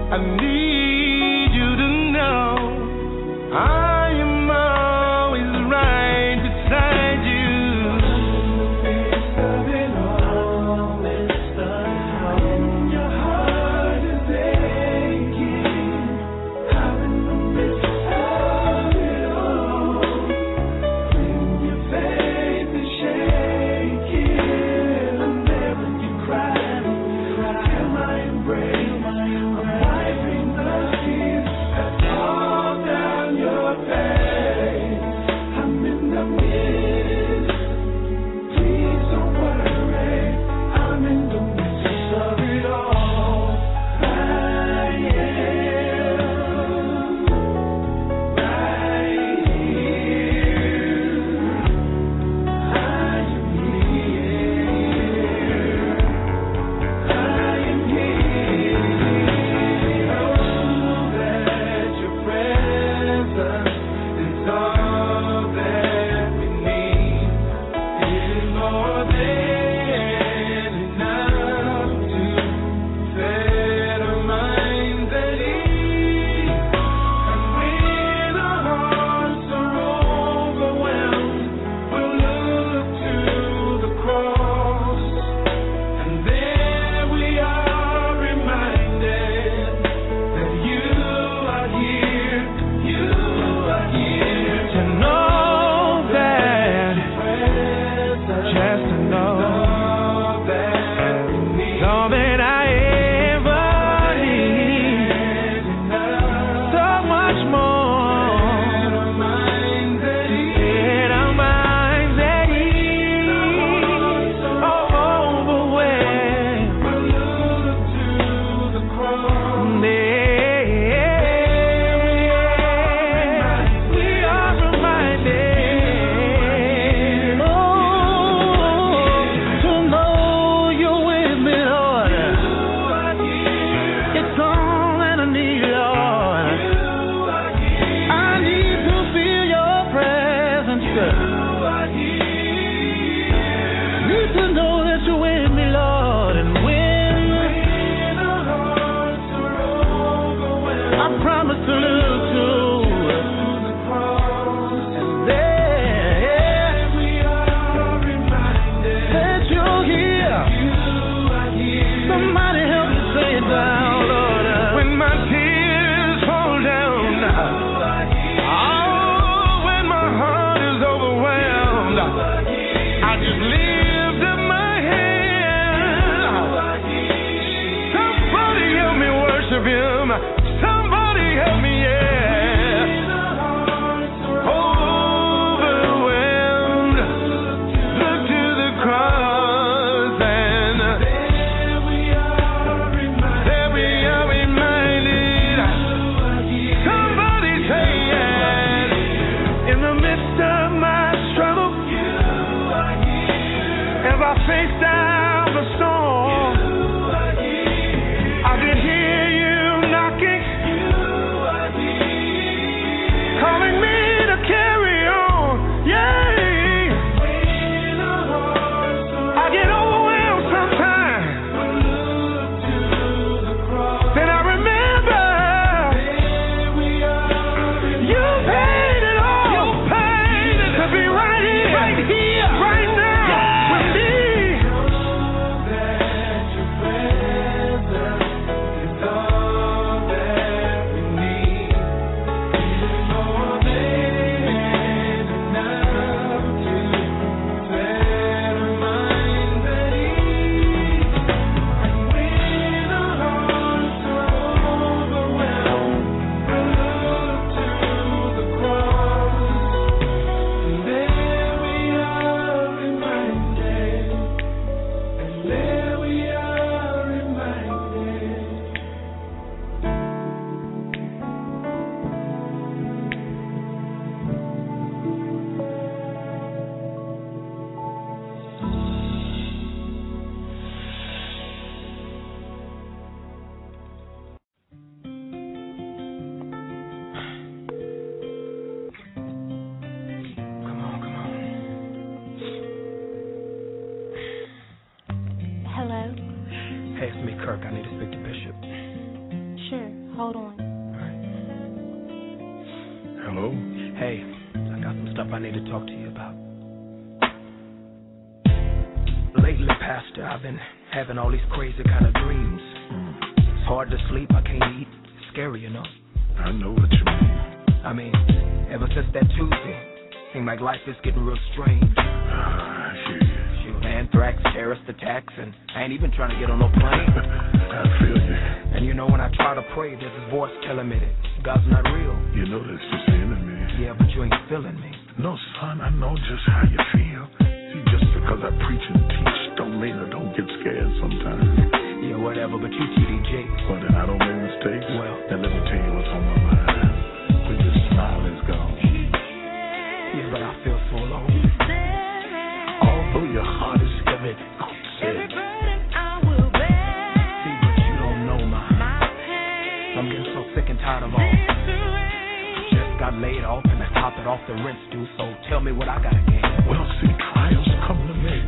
[SPEAKER 2] I need you to know I am always right beside you. When your heart is aching, I'm in the midst of it all. When your faith is shaking, I'm there when you cry. Till my embrace, I'm wiping the tears that fall down your face. I'm in the midst. Please don't worry. I'm in the midst of it all. I am right here. I am here. I am here. Oh, that your presence is all that we need. It is more than enough to set our minds at ease. And when our hearts are overwhelmed, we'll look to the cross. And there we are reminded that you are here, you are here. To know that, just to know that all that I ever need, so much more. Set our minds at ease, all overwhelmed. We'll look to the cross. We are reminded, oh, to know you're with me, Lord. It's all that I need, Lord. I need to feel your presence, need to know that you're with me, Lord. And when I promise to look to and there that you're here. Somebody help me say it down, Lord. When my tears fall down, oh, when my heart is overwhelmed, I just lift up my hand. Somebody help me worship Him. Somebody help me, yeah. Overwhelmed, look to the cross, and there we are reminded. Somebody say it. In the midst of my struggle, as I face down the storm, I can hear you knocking.
[SPEAKER 6] Hold on.
[SPEAKER 13] Hello?
[SPEAKER 12] Hey, I got some stuff I need to talk to you about. Lately, Pastor, I've been having all these crazy kind of dreams. Mm. It's hard to sleep, I can't eat. It's scary, you know.
[SPEAKER 13] I know what you mean.
[SPEAKER 12] I mean, ever since that Tuesday, seemed like life is getting real strange.
[SPEAKER 13] Uh, I hear you.
[SPEAKER 12] Shoot, anthrax, terrorist attacks, and I ain't even trying to get on no plane.
[SPEAKER 13] I feel you.
[SPEAKER 12] And you know, when I try to pray, there's this voice telling me that God's not real.
[SPEAKER 13] You know that's just the enemy.
[SPEAKER 12] Yeah, but you ain't feeling me.
[SPEAKER 13] No, son, I know just how you feel. See, just because I preach and teach don't mean I don't get scared sometimes.
[SPEAKER 12] Yeah, whatever, but you T D J.
[SPEAKER 13] Well, then I don't make mistakes.
[SPEAKER 12] Well,
[SPEAKER 13] then let me tell you what's on my mind. When your smile is gone.
[SPEAKER 12] Yeah, but I feel so alone.
[SPEAKER 13] Although your heart is heavy, God said.
[SPEAKER 12] See, but you don't know my, I'm getting so sick and tired of all. Just got laid off and I top it off the rent due, so tell me what I gotta gain.
[SPEAKER 13] Well, see, trials come to me.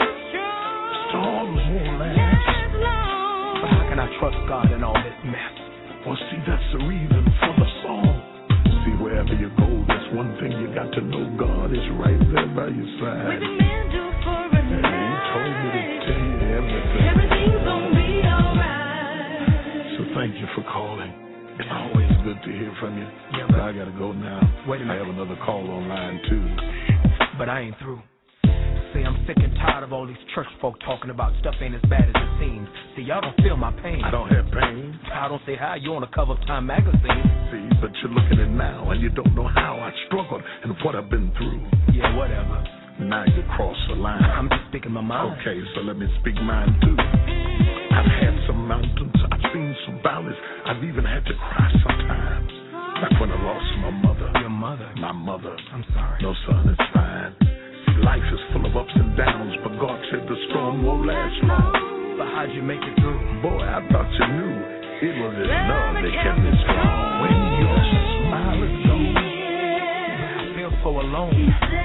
[SPEAKER 13] Storms won't last.
[SPEAKER 12] But how can I trust God in all this mess?
[SPEAKER 13] Well, see, that's the reason for the song. See, wherever you go, there's one thing you got to know. God is right there by your side. And he told me to tell you everything.
[SPEAKER 3] Everything's gonna be alright.
[SPEAKER 13] So thank you for calling. It's always good to hear from you.
[SPEAKER 12] Yeah, but
[SPEAKER 13] I gotta go now.
[SPEAKER 12] Wait a minute.
[SPEAKER 13] I have another call online too.
[SPEAKER 12] But I ain't through. See, I'm sick and tired of all these church folk talking about stuff ain't as bad as it seems. See, y'all don't feel my pain.
[SPEAKER 13] I don't have pain.
[SPEAKER 12] I don't say how you on the cover of Time magazine.
[SPEAKER 13] See, but you're looking at it now and you don't know how I struggled and what I've been through.
[SPEAKER 12] Yeah, whatever.
[SPEAKER 13] Now you cross the line.
[SPEAKER 12] I'm just speaking my mind.
[SPEAKER 13] Okay, so let me speak mine too. I've had some mountains, I've seen some valleys, I've even had to cry sometimes. Like when I lost my mother.
[SPEAKER 12] Your mother?
[SPEAKER 13] My mother.
[SPEAKER 12] I'm sorry.
[SPEAKER 13] No, son, it's fine. See, life is full of ups and downs, but God said the storm won't last long.
[SPEAKER 12] But how'd you make it through?
[SPEAKER 13] Boy, I thought you knew it was His love that kept me strong. When your smile is gone,
[SPEAKER 12] I feel so alone.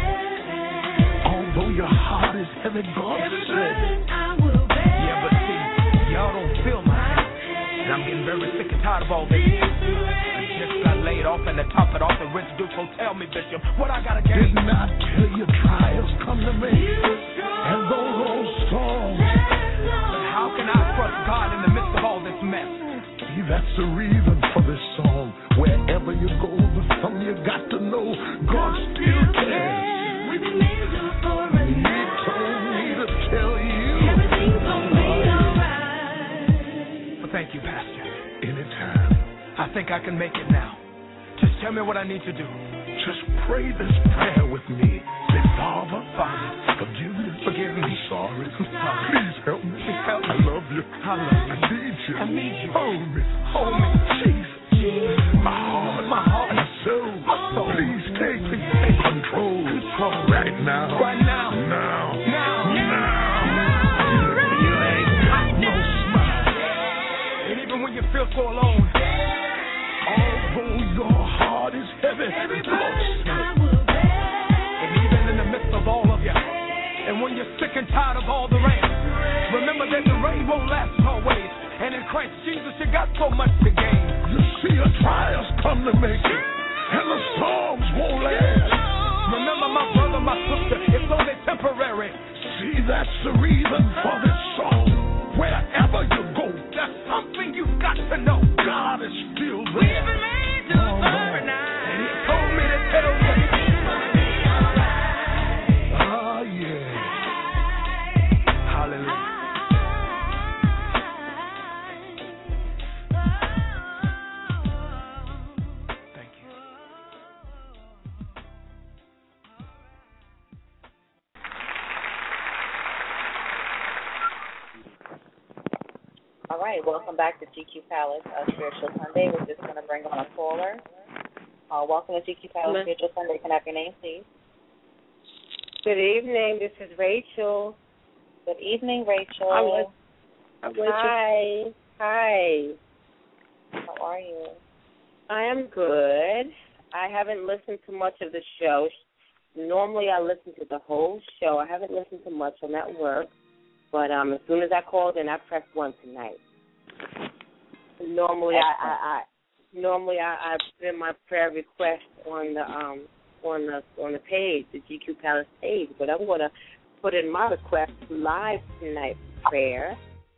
[SPEAKER 13] Although your heart is heavy, God said.
[SPEAKER 12] Yeah, but see, y'all don't feel my pain. And I'm getting very sick and tired of all this. I just got laid off and to top it off the rent due, so tell me, Bishop, what I gotta gain?
[SPEAKER 13] Did not tell your trials come to me, and those old storms.
[SPEAKER 12] But how can I trust God in the midst of all this mess?
[SPEAKER 13] See, that's the reason for this song. Wherever you go, the something you got to know, God still cares. He told me to tell you.
[SPEAKER 3] Everything's gonna be alright.
[SPEAKER 12] Well, thank you, Pastor.
[SPEAKER 13] Anytime.
[SPEAKER 12] I think I can make it now. Just tell me what I need to do.
[SPEAKER 13] Just pray this prayer with me. Say, Father,
[SPEAKER 12] Father,
[SPEAKER 13] forgive me.
[SPEAKER 12] Forgive me.
[SPEAKER 13] I'm sorry.
[SPEAKER 12] I'm sorry.
[SPEAKER 13] Please help me.
[SPEAKER 12] Please help me.
[SPEAKER 13] I love you.
[SPEAKER 12] I love you.
[SPEAKER 13] I need you.
[SPEAKER 12] I need you.
[SPEAKER 13] Hold me.
[SPEAKER 12] Hold me.
[SPEAKER 13] Jesus.
[SPEAKER 12] Jesus.
[SPEAKER 13] My heart.
[SPEAKER 12] My heart.
[SPEAKER 13] My soul.
[SPEAKER 12] My soul.
[SPEAKER 13] Please take me.
[SPEAKER 12] Take
[SPEAKER 13] control.
[SPEAKER 12] Control.
[SPEAKER 13] Right now.
[SPEAKER 12] Right now.
[SPEAKER 13] Now.
[SPEAKER 12] Now.
[SPEAKER 13] Now. You ain't got no smile.
[SPEAKER 12] And even when you feel so alone,
[SPEAKER 13] although your heart is heavy,
[SPEAKER 12] and even in the midst of all of you, and when you're sick and tired of all the rain, remember that the rain won't last always. And in Christ Jesus, you got so much to gain.
[SPEAKER 13] You see, your trials come to make it, and the storms won't last.
[SPEAKER 12] Remember, my brother, my sister, it's only temporary.
[SPEAKER 13] See, that's the reason for this song. Wherever you go,
[SPEAKER 12] there's something you've got to know.
[SPEAKER 13] God is still there.
[SPEAKER 12] We've been made to overnight. And He told me to tell you.
[SPEAKER 13] Oh, yeah.
[SPEAKER 12] Hallelujah. Thank you.
[SPEAKER 4] All right, welcome back to G Q Palace uh, Spiritual Sunday. We're just going to bring on a caller. Uh, welcome to G Q Palace
[SPEAKER 6] Hello.
[SPEAKER 4] Spiritual Sunday. Can I have your name, please?
[SPEAKER 6] Good evening. This is Rachel.
[SPEAKER 4] Good evening, Rachel.
[SPEAKER 6] I'm with, I'm with Hi. Hi.
[SPEAKER 4] How are you?
[SPEAKER 6] I am good. I haven't listened to much of the show. Normally I listen to the whole show. I haven't listened to much. I'm at work. But um, as soon as I called in, I pressed one tonight. Normally I, I,
[SPEAKER 14] normally I, I put in my prayer request on the um on the on the page, the G Q Palace page, but I'm gonna put in my request live tonight prayer.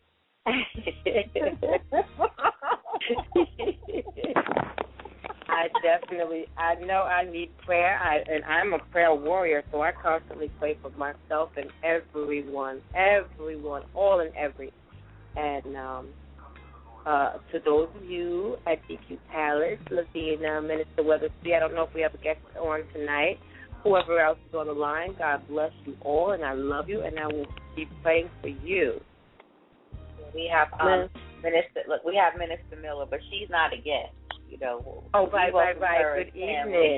[SPEAKER 14] I definitely, I know I need prayer, I, and I'm a prayer warrior, so I constantly pray for myself and everyone, everyone, all and every. And um, uh, to those of you at G Q Palace, Lavina, Minister Weathersby, I don't know if we have a guest on tonight. Whoever else is on the line, God bless you all, and I love you, and I will keep praying for you.
[SPEAKER 4] We have um, Minister. Look, we have Minister Miller, but she's not a guest. You know.
[SPEAKER 14] Oh, right, right, right. Good evening.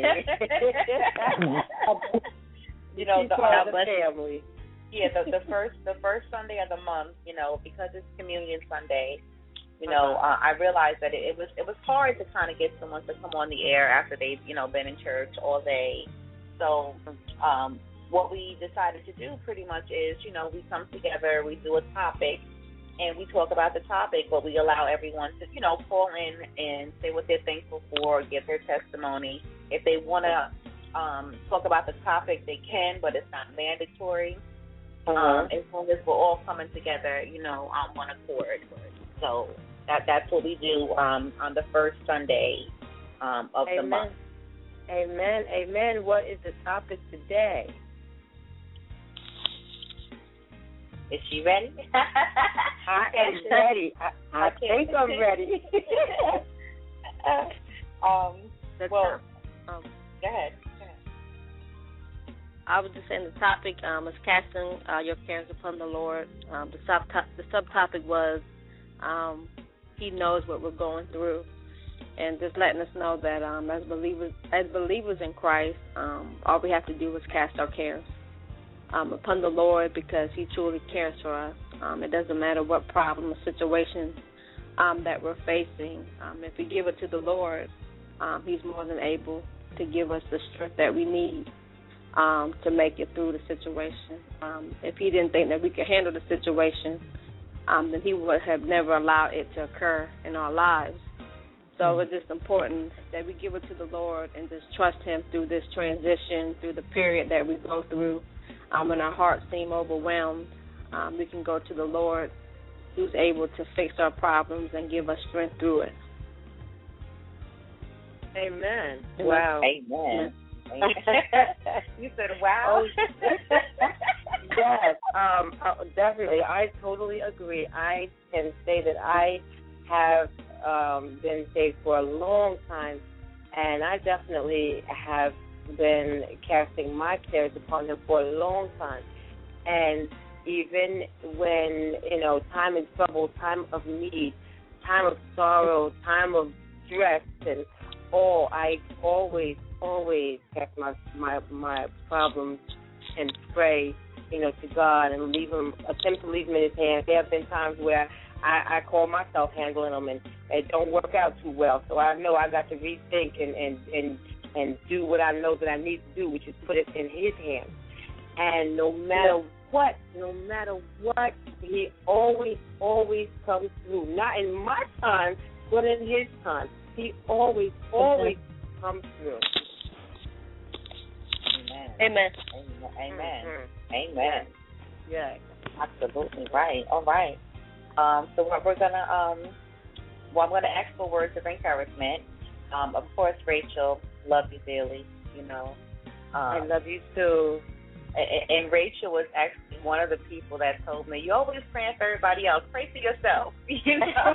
[SPEAKER 4] you know, the,
[SPEAKER 14] God
[SPEAKER 4] uh,
[SPEAKER 14] bless family.
[SPEAKER 4] Yeah, the, the first the first Sunday of the month. You know, because it's Communion Sunday. You know, uh, I realized that it, it was it was hard to kind of get someone to come on the air after they've you know been in church all day. So, um, what we decided to do pretty much is, you know, we come together, we do a topic. And we talk about the topic, but we allow everyone to, you know, call in and say what they're thankful for, give their testimony. If they want to um, talk about the topic, they can, but it's not mandatory. Uh-huh. Um, as long as we're all coming together, you know, on one accord. So that that's what we do um, on the first Sunday um, of
[SPEAKER 14] Amen.
[SPEAKER 4] the month.
[SPEAKER 14] Amen. Amen. What is the topic today?
[SPEAKER 4] Is she ready?
[SPEAKER 14] I am ready. I, I think I'm ready.
[SPEAKER 4] um, well,
[SPEAKER 6] um,
[SPEAKER 4] go ahead. Go ahead.
[SPEAKER 6] I was just saying the topic um, is casting uh, your cares upon the Lord. Um, the, sub the subtopic was um, He knows what we're going through, and just letting us know that um, as believers, as believers in Christ, um, all we have to do is cast our cares Um, upon the Lord, because He truly cares for us. Um, it doesn't matter what problem or situation um, that we're facing. Um, if we give it to the Lord, um, He's more than able to give us the strength that we need um, to make it through the situation. Um, if He didn't think that we could handle the situation, um, then He would have never allowed it to occur in our lives. So it's just important that we give it to the Lord and just trust Him through this transition, through the period that we go through. Um, when our hearts seem overwhelmed, um, we can go to the Lord, who's able to fix our problems and give us strength through it.
[SPEAKER 14] Amen. Wow.
[SPEAKER 4] Amen. Amen. You said wow.
[SPEAKER 14] Oh, yes, um, definitely. I totally agree. I can say that I have um, been saved for a long time, and I definitely have been casting my cares upon Him for a long time. And even when, you know, time of trouble, time of need, time of sorrow, time of stress and all, I always, always cast my my, my problems and pray, you know, to God and leave Him, attempt to leave them in His hands. There have been times where I, I call myself handling them and it don't work out too well. So I know I got to rethink and, and, and and do what I know that I need to do, which is put it in His hands. And no matter what, no matter what, He always, always comes through. Not in my time, but in His time. He always, always comes through.
[SPEAKER 4] Amen.
[SPEAKER 6] Amen.
[SPEAKER 4] Amen.
[SPEAKER 14] Mm-hmm.
[SPEAKER 4] Amen.
[SPEAKER 14] Yeah.
[SPEAKER 4] Absolutely right. All right. Um, so what we're gonna, um, well, I'm gonna ask for words of encouragement. Um, of course, Rachel, love you dearly. You know, um,
[SPEAKER 14] I love you too.
[SPEAKER 4] And, and Rachel was actually one of the people that told me, "You always praying for everybody else. Pray for yourself." You know.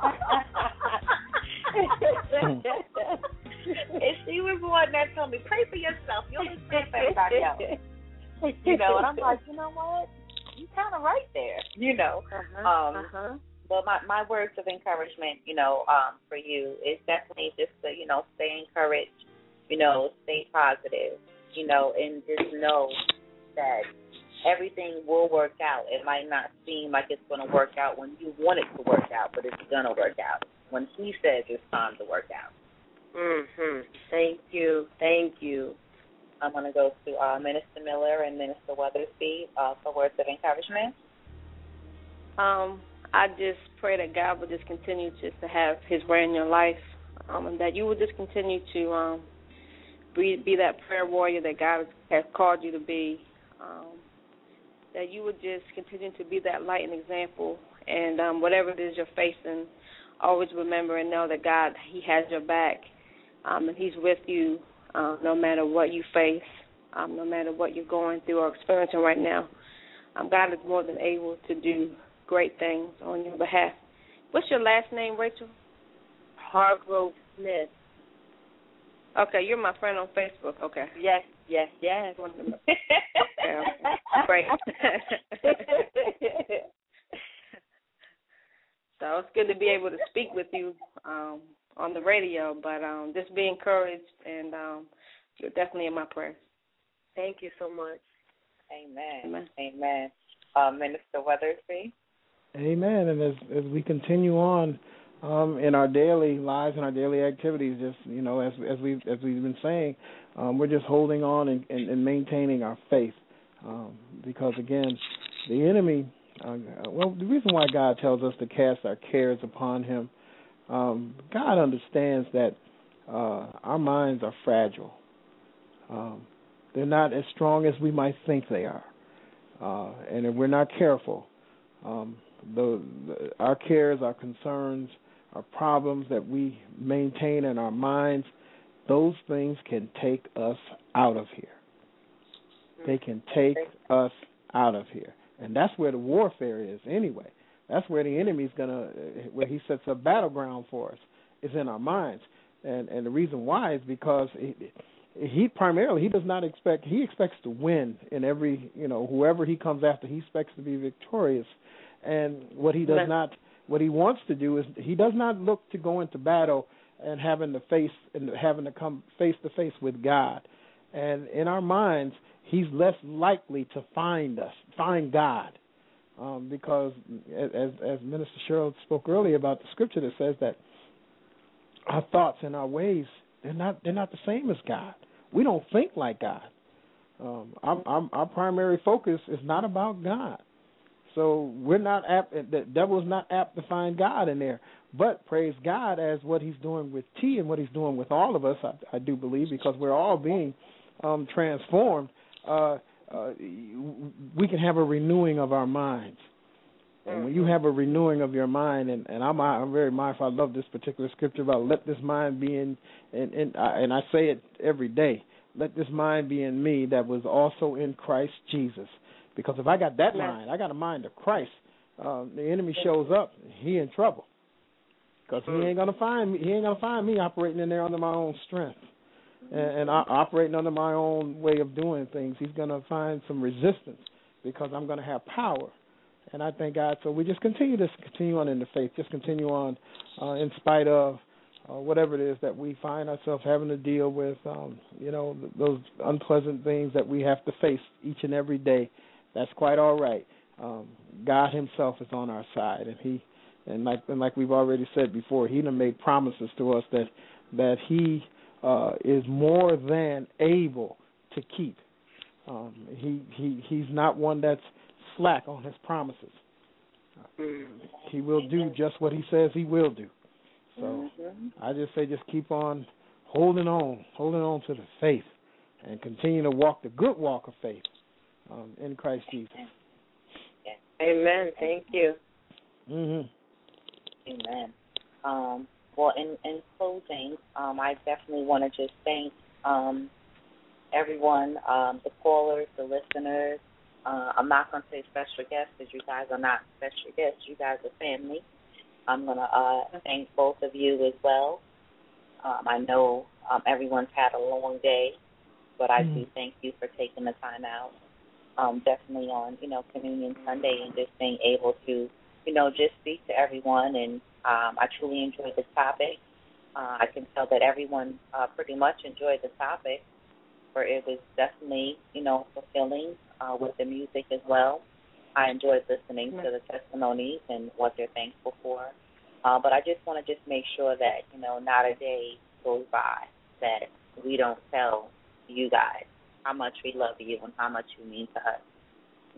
[SPEAKER 4] And she was the one that told me, "Pray for yourself. You always pray for everybody else." You know, and I'm like, you know what? You kind of right there. You know.
[SPEAKER 14] Uh-huh,
[SPEAKER 4] um,
[SPEAKER 14] uh-huh.
[SPEAKER 4] Well, my, my words of encouragement, you know, um, for you is definitely just to, you know, stay encouraged, you know, stay positive, you know, and just know that everything will work out. It might not seem like it's going to work out when you want it to work out, but it's going to work out when He says it's time to work out.
[SPEAKER 14] Mm-hmm. Thank you. Thank you.
[SPEAKER 4] I'm going to go to uh, Minister Miller and Minister Weathersby uh, for words of encouragement.
[SPEAKER 6] Um. I just pray that God will just continue just to have His way in your life, um, and that you would just continue to um, be, be that prayer warrior that God has called you to be, um, that you would just continue to be that light and example, and um, whatever it is you're facing, always remember and know that God, He has your back, um, and He's with you um, no matter what you face, um, no matter what you're going through or experiencing right now. Um, God is more than able to do great things on your behalf. What's your last name, Rachel?
[SPEAKER 14] Hargrove Smith.
[SPEAKER 6] Okay, you're my friend on Facebook. Okay.
[SPEAKER 14] Yes, yes, yes.
[SPEAKER 6] Okay, great. So it's good to be able to speak with you um, on the radio, but um, just be encouraged, and um, you're definitely in my prayers.
[SPEAKER 14] Thank you so much.
[SPEAKER 4] Amen.
[SPEAKER 6] Amen.
[SPEAKER 4] Amen. Uh, Minister Weathersby.
[SPEAKER 9] Amen. And as as we continue on um, in our daily lives and our daily activities, just you know, as as we as we've been saying, um, we're just holding on and, and, and maintaining our faith, um, because again, the enemy. Uh, well, the reason why God tells us to cast our cares upon Him, um, God understands that uh, our minds are fragile. Um, they're not as strong as we might think they are, uh, and if we're not careful, um, the, the, our cares, our concerns, our problems that we maintain in our minds, those things can take us out of here. They can take us out of here. And that's where the warfare is anyway. That's where the enemy's going to, where he sets a battleground for us, is in our minds. And and the reason why is because he, he primarily, he does not expect, he expects to win in every, you know, whoever he comes after, he expects to be victorious. And what he does not, what he wants to do is, he does not look to go into battle and having to face, and having to come face to face with God. And in our minds, he's less likely to find us, find God, um, because as, as Minister Cheryl spoke earlier about the scripture that says that our thoughts and our ways, they're not they're not the same as God. We don't think like God. Um, our, our, our primary focus is not about God. So we're not apt, the devil is not apt to find God in there. But praise God, as what he's doing with T and what he's doing with all of us, I, I do believe, because we're all being um, transformed. Uh, uh, we can have a renewing of our minds. And when you have a renewing of your mind, and, and I'm, I'm very mindful, I love this particular scripture about let this mind be in, and, and, and I say it every day, let this mind be in me that was also in Christ Jesus. Because if I got that mind, I got a mind of Christ, uh, the enemy shows up, he in trouble. Because he ain't gonna find me, he ain't gonna find me operating in there under my own strength. And, and I, operating under my own way of doing things. He's going to find some resistance because I'm going to have power. And I thank God. So we just continue to continue on in the faith, just continue on uh, in spite of uh, whatever it is that we find ourselves having to deal with, um, you know, th- those unpleasant things that we have to face each and every day. That's quite all right. Um, God himself is on our side. And he, and like, and like we've already said before, he done made promises to us that, that he Uh, is more than able to keep. Um, he he he's not one that's slack on his promises. Uh, he will do just what he says he will do. So mm-hmm. I just say just keep on holding on, holding on to the faith, and continue to walk the good walk of faith um, in Christ Jesus.
[SPEAKER 14] Amen. Thank you.
[SPEAKER 9] Mm-hmm.
[SPEAKER 4] Amen. Um, Well, in, in closing, um, I definitely want to just thank um, everyone, um, the callers, the listeners. Uh, I'm not going to say special guests because you guys are not special guests. You guys are family. I'm going to uh, thank both of you as well. Um, I know um, everyone's had a long day, but I mm. do thank you for taking the time out, um, definitely on, you know, Communion Sunday, and just being able to, you know, just speak to everyone. And Um, I truly enjoyed the topic. Uh, I can tell that everyone uh, pretty much enjoyed the topic, for it was definitely, you know, fulfilling uh, with the music as well. I enjoyed listening mm-hmm. to the testimonies and what they're thankful for. Uh, but I just want to just make sure that, you know, not a day goes by that we don't tell you guys how much we love you and how much you mean to us.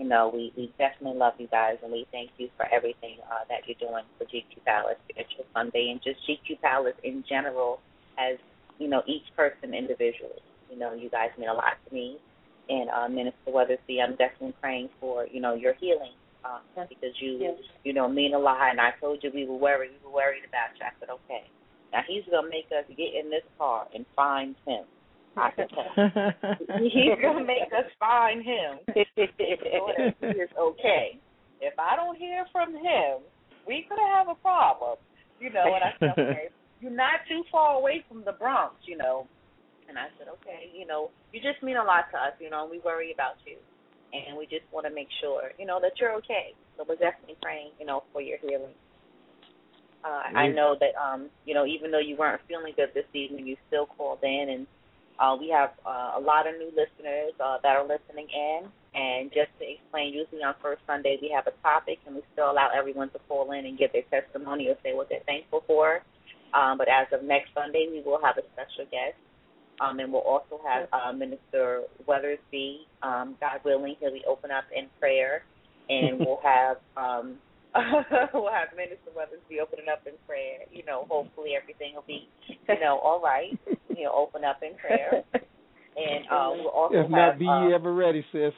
[SPEAKER 4] you know, we, we definitely love you guys, and we thank you for everything uh, that you're doing for G Q Palace Spiritual Sunday, and just G Q Palace in general as, you know, each person individually. You know, you guys mean a lot to me. And uh, Minister Weathersby, I'm definitely praying for, you know, your healing um, because you, yes. you know, mean a lot. And I told you we were worried. We were worried about you. I said, okay. Now he's going to make us get in this car and find him. I said, he's going to make us find him. So that he is okay. If I don't hear from him, we could have a problem. You know, and I said, okay, you're not too far away from the Bronx, you know. And I said, okay, you know, you just mean a lot to us, you know, and we worry about you. And we just want to make sure, you know, that you're okay. So we're definitely praying, you know, for your healing. Uh, I know that, um, you know, even though you weren't feeling good this evening, you still called in. And uh, we have uh, a lot of new listeners uh, that are listening in. And just to explain, usually on First Sunday we have a topic, and we still allow everyone to call in and give their testimony or say what they're thankful for. Um, but as of next Sunday, we will have a special guest. Um, and we'll also have uh, Minister Weathersby. Um, God willing, he'll be open up in prayer, and we'll have um, we'll have Minister Weathersby opening up in prayer. You know, hopefully everything will be, you know, all right. He'll open up in prayer, and uh, we'll also
[SPEAKER 9] if
[SPEAKER 4] have.
[SPEAKER 9] not, be
[SPEAKER 4] um,
[SPEAKER 9] ye ever ready, sis.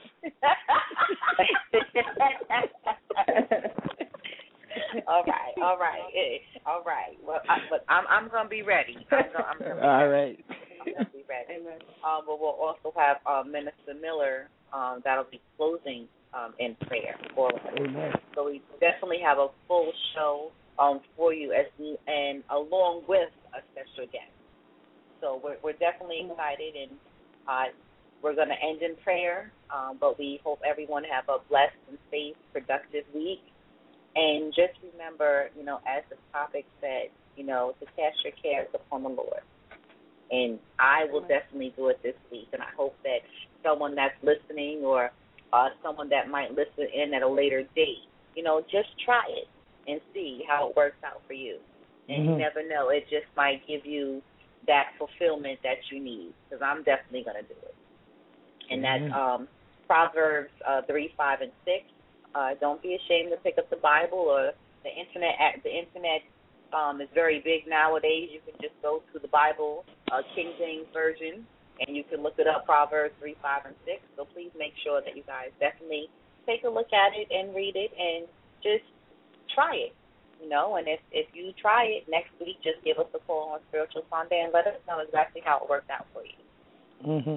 [SPEAKER 4] all right, all right, all right. Well, I, but I'm I'm gonna be ready. I'm gonna, I'm gonna be
[SPEAKER 9] all
[SPEAKER 4] ready.
[SPEAKER 9] right.
[SPEAKER 4] I'm be ready. Um, but we'll also have uh, Minister Miller um, that'll be closing um, in prayer for us.
[SPEAKER 9] Amen.
[SPEAKER 4] So we definitely have a full show um, for you, as we, and along with a special guest. So we're, we're definitely excited, and uh, we're going to end in prayer. Um, but we hope everyone have a blessed and safe, productive week. And just remember, you know, as the topic said, you know, to cast your cares upon the Lord. And I will definitely do it this week, and I hope that someone that's listening or uh, someone that might listen in at a later date, you know, just try it and see how it works out for you. And mm-hmm. you never know, it just might give you that fulfillment that you need, because I'm definitely going to do it. And mm-hmm. that's um, Proverbs uh, three, five, and six. Uh, don't be ashamed to pick up the Bible or the internet. The internet Um, it's very big nowadays. You can just go to the Bible, uh, King James Version, and you can look it up, Proverbs three, five, and six. So please make sure that you guys definitely take a look at it and read it and just try it, you know. And if, if you try it next week, just give us a call on Spiritual Sunday and let us know exactly how it worked out for you.
[SPEAKER 9] Mm-hmm.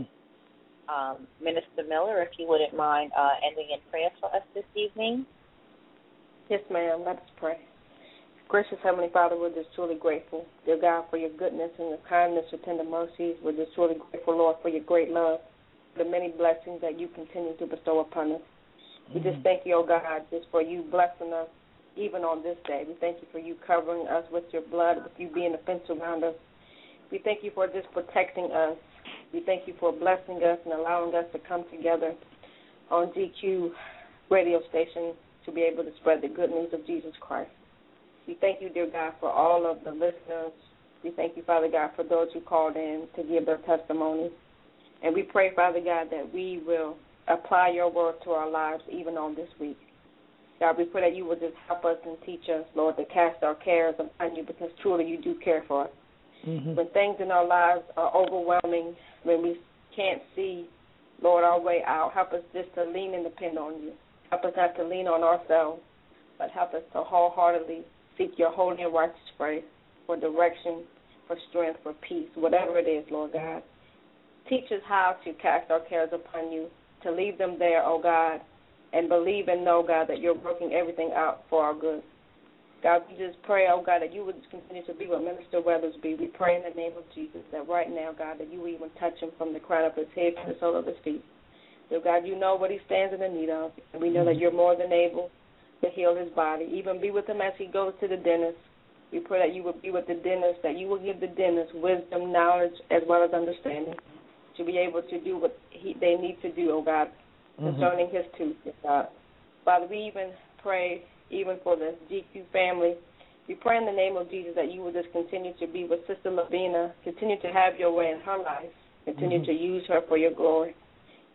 [SPEAKER 4] Um, Minister Miller, if you wouldn't mind uh, ending in prayer for us this evening.
[SPEAKER 6] Yes, ma'am. Let us pray. Gracious Heavenly Father, we're just truly grateful, dear God, for your goodness and your kindness, your tender mercies. We're just truly grateful, Lord, for your great love, for the many blessings that you continue to bestow upon us. Mm-hmm. We just thank you, oh God, just for you blessing us even on this day. We thank you for you covering us with your blood, with you being a fence around us. We thank you for just protecting us. We thank you for blessing us and allowing us to come together on G Q radio station to be able to spread the good news of Jesus Christ. We thank you, dear God, for all of the listeners. We thank you, Father God, for those who called in to give their testimonies. And we pray, Father God, that we will apply your word to our lives even on this week. God, we pray that you will just help us and teach us, Lord, to cast our cares upon you, because truly you do care for us. Mm-hmm. When things in our lives are overwhelming, when we can't see, Lord, our way out, help us just to lean and depend on you. Help us not to lean on ourselves, but help us to wholeheartedly seek your holy and righteous grace for direction, for strength, for peace, whatever it is, Lord God. Teach us how to cast our cares upon you, to leave them there, oh God, and believe and know, God, that you're working everything out for our good. God, we just pray, oh God, that you would continue to be with Minister Weathersby. We pray in the name of Jesus that right now, God, that you will even touch him from the crown of his head to the sole of his feet. So, God, you know what he stands in the need of, and we know that you're more than able to heal his body. Even be with him as he goes to the dentist. We pray that you will be with the dentist, that you will give the dentist wisdom, knowledge, as well as understanding to be able to do what he, they need to do, oh God, mm-hmm. concerning his tooth, God. Father, we even pray even for the G Q family. We pray in the name of Jesus that you will just continue to be with Sister Lavina, continue to have your way in her life, continue mm-hmm. to use her for your glory.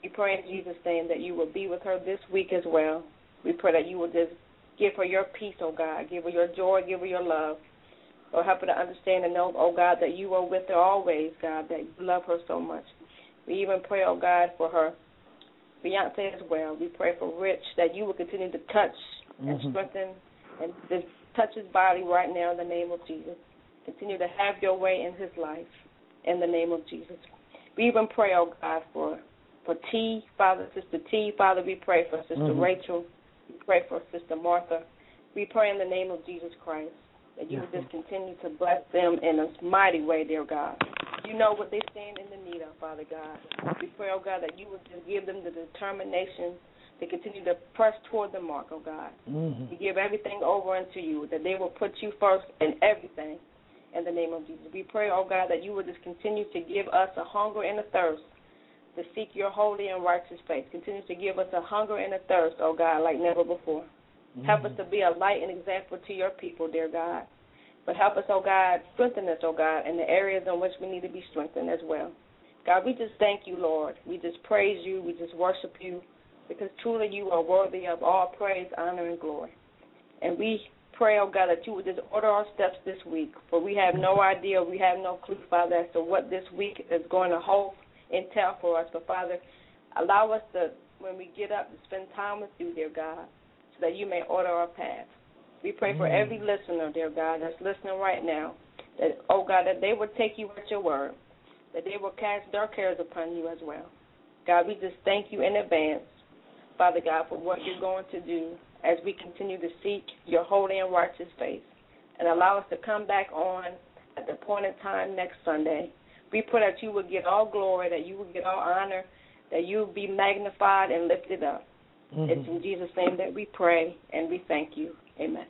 [SPEAKER 6] We pray in Jesus' name that you will be with her this week as well. We pray that you will just give her your peace, oh God. Give her your joy, give her your love. Or help her to understand and know, oh God, that you are with her always, God, that you love her so much. We even pray, oh God, for her fiancé as well. We pray for Rich, that you will continue to touch mm-hmm. and strengthen and just touch his body right now in the name of Jesus. Continue to have your way in his life in the name of Jesus. We even pray, oh God, for, for T, Father, Sister T. Father, we pray for Sister mm-hmm. Rachel. We pray for Sister Martha. We pray in the name of Jesus Christ that you yes. will just continue to bless them in a mighty way, dear God. You know what they stand in the need of, Father God. We pray, oh God, that you would just give them the determination to continue to press toward the mark, oh God. Mm-hmm. We give everything over unto you, that they will put you first in everything in the name of Jesus. We pray, oh God, that you would just continue to give us a hunger and a thirst to seek your holy and righteous face. Continue to give us a hunger and a thirst, oh God, like never before. Mm-hmm. Help us to be a light and example to your people, dear God. But help us, oh God, strengthen us, oh God, in the areas in which we need to be strengthened as well. God, we just thank you, Lord. We just praise you. We just worship you because truly you are worthy of all praise, honor, and glory. And we pray, oh God, that you would just order our steps this week, for we have no idea, we have no clue, Father, as to what this week is going to hold and tell for us. But, Father, allow us to, when we get up, to spend time with you, dear God, so that you may order our path. We pray for every listener, dear God, that's listening right now, that, oh God, that they will take you at your word, that they will cast their cares upon you as well. God, we just thank you in advance, Father God, for what you're going to do as we continue to seek your holy and righteous face, and allow us to come back on at the appointed time next Sunday. We pray that you will get all glory, that you will get all honor, that you will be magnified and lifted up. Mm-hmm. It's in Jesus' name that we pray and we thank you. Amen.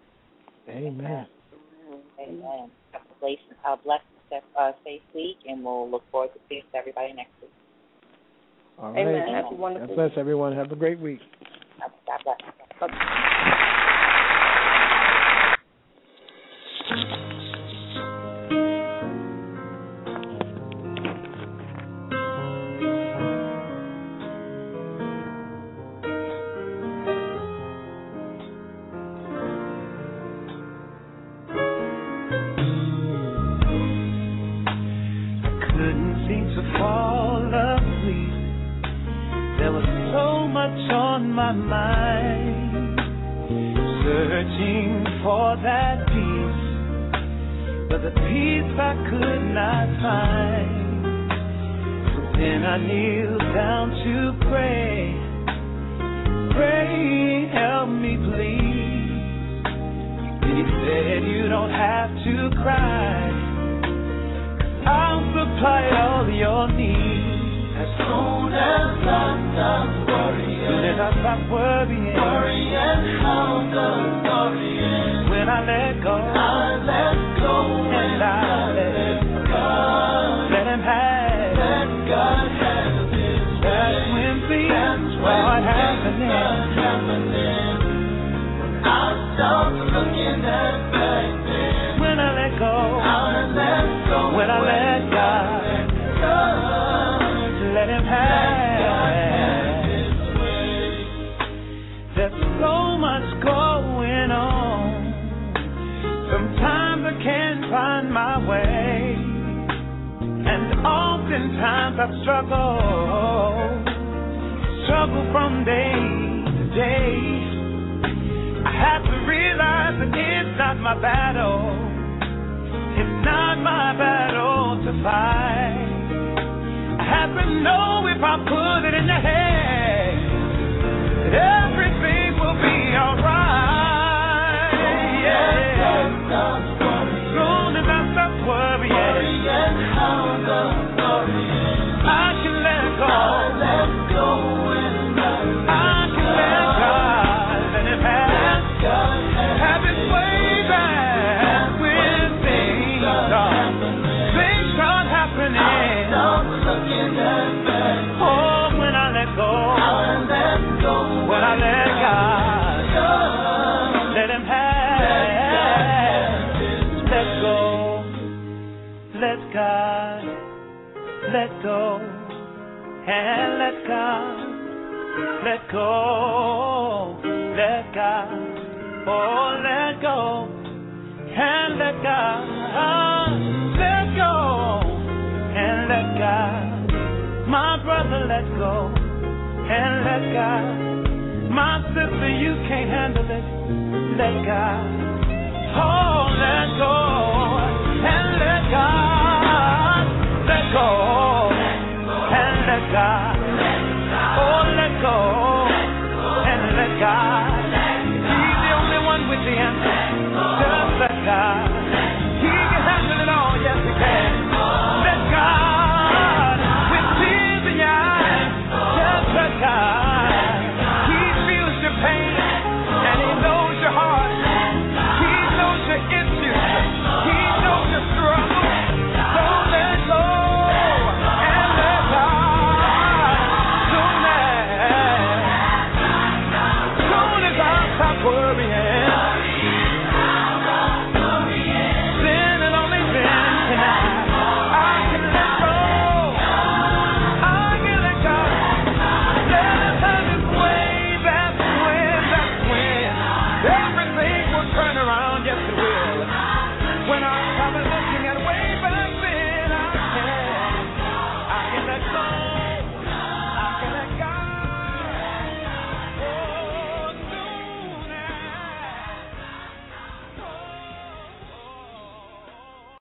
[SPEAKER 9] Amen.
[SPEAKER 4] Amen. Have a blessed, uh, blessed uh, safe week, and we'll look forward to seeing everybody next week.
[SPEAKER 9] All right.
[SPEAKER 6] Amen. Have a wonderful
[SPEAKER 9] God bless everyone. Have a great week.
[SPEAKER 4] God bless.
[SPEAKER 6] Bye-bye.
[SPEAKER 2] My mind, searching for that peace, but the peace I could not find. So then I kneeled down to pray, pray, help me please. And he said, you don't have to cry, 'cause I'll supply all your needs. As soon as I stop worrying, as soon as I stop worrying, worrying how the story ends. When I let go, I let go, and I let God, let Him have, let God have His way. That's when things start happening. happening. When I stop looking at back then, when I let go, I let go, when I let God, let God. Let him have his way. There's so much going on. Sometimes I can't find my way, and oftentimes I struggle, struggle from day to day. I have to realize that it's not my battle, it's not my battle to fight. I have to know if I put it in your hands, that everything will be alright. Yeah. Soon as I stop worrying, I can let go. I can let God let Him have, have His way back when things start, things start happening. Oh, when I let go, when I let God, let Him have, let go, let God, let go, and let God. Let go, let God. Oh, let go and let God. Let go and let God. My brother, let go and let God. My sister, you can't handle it. Let God. Oh, let go.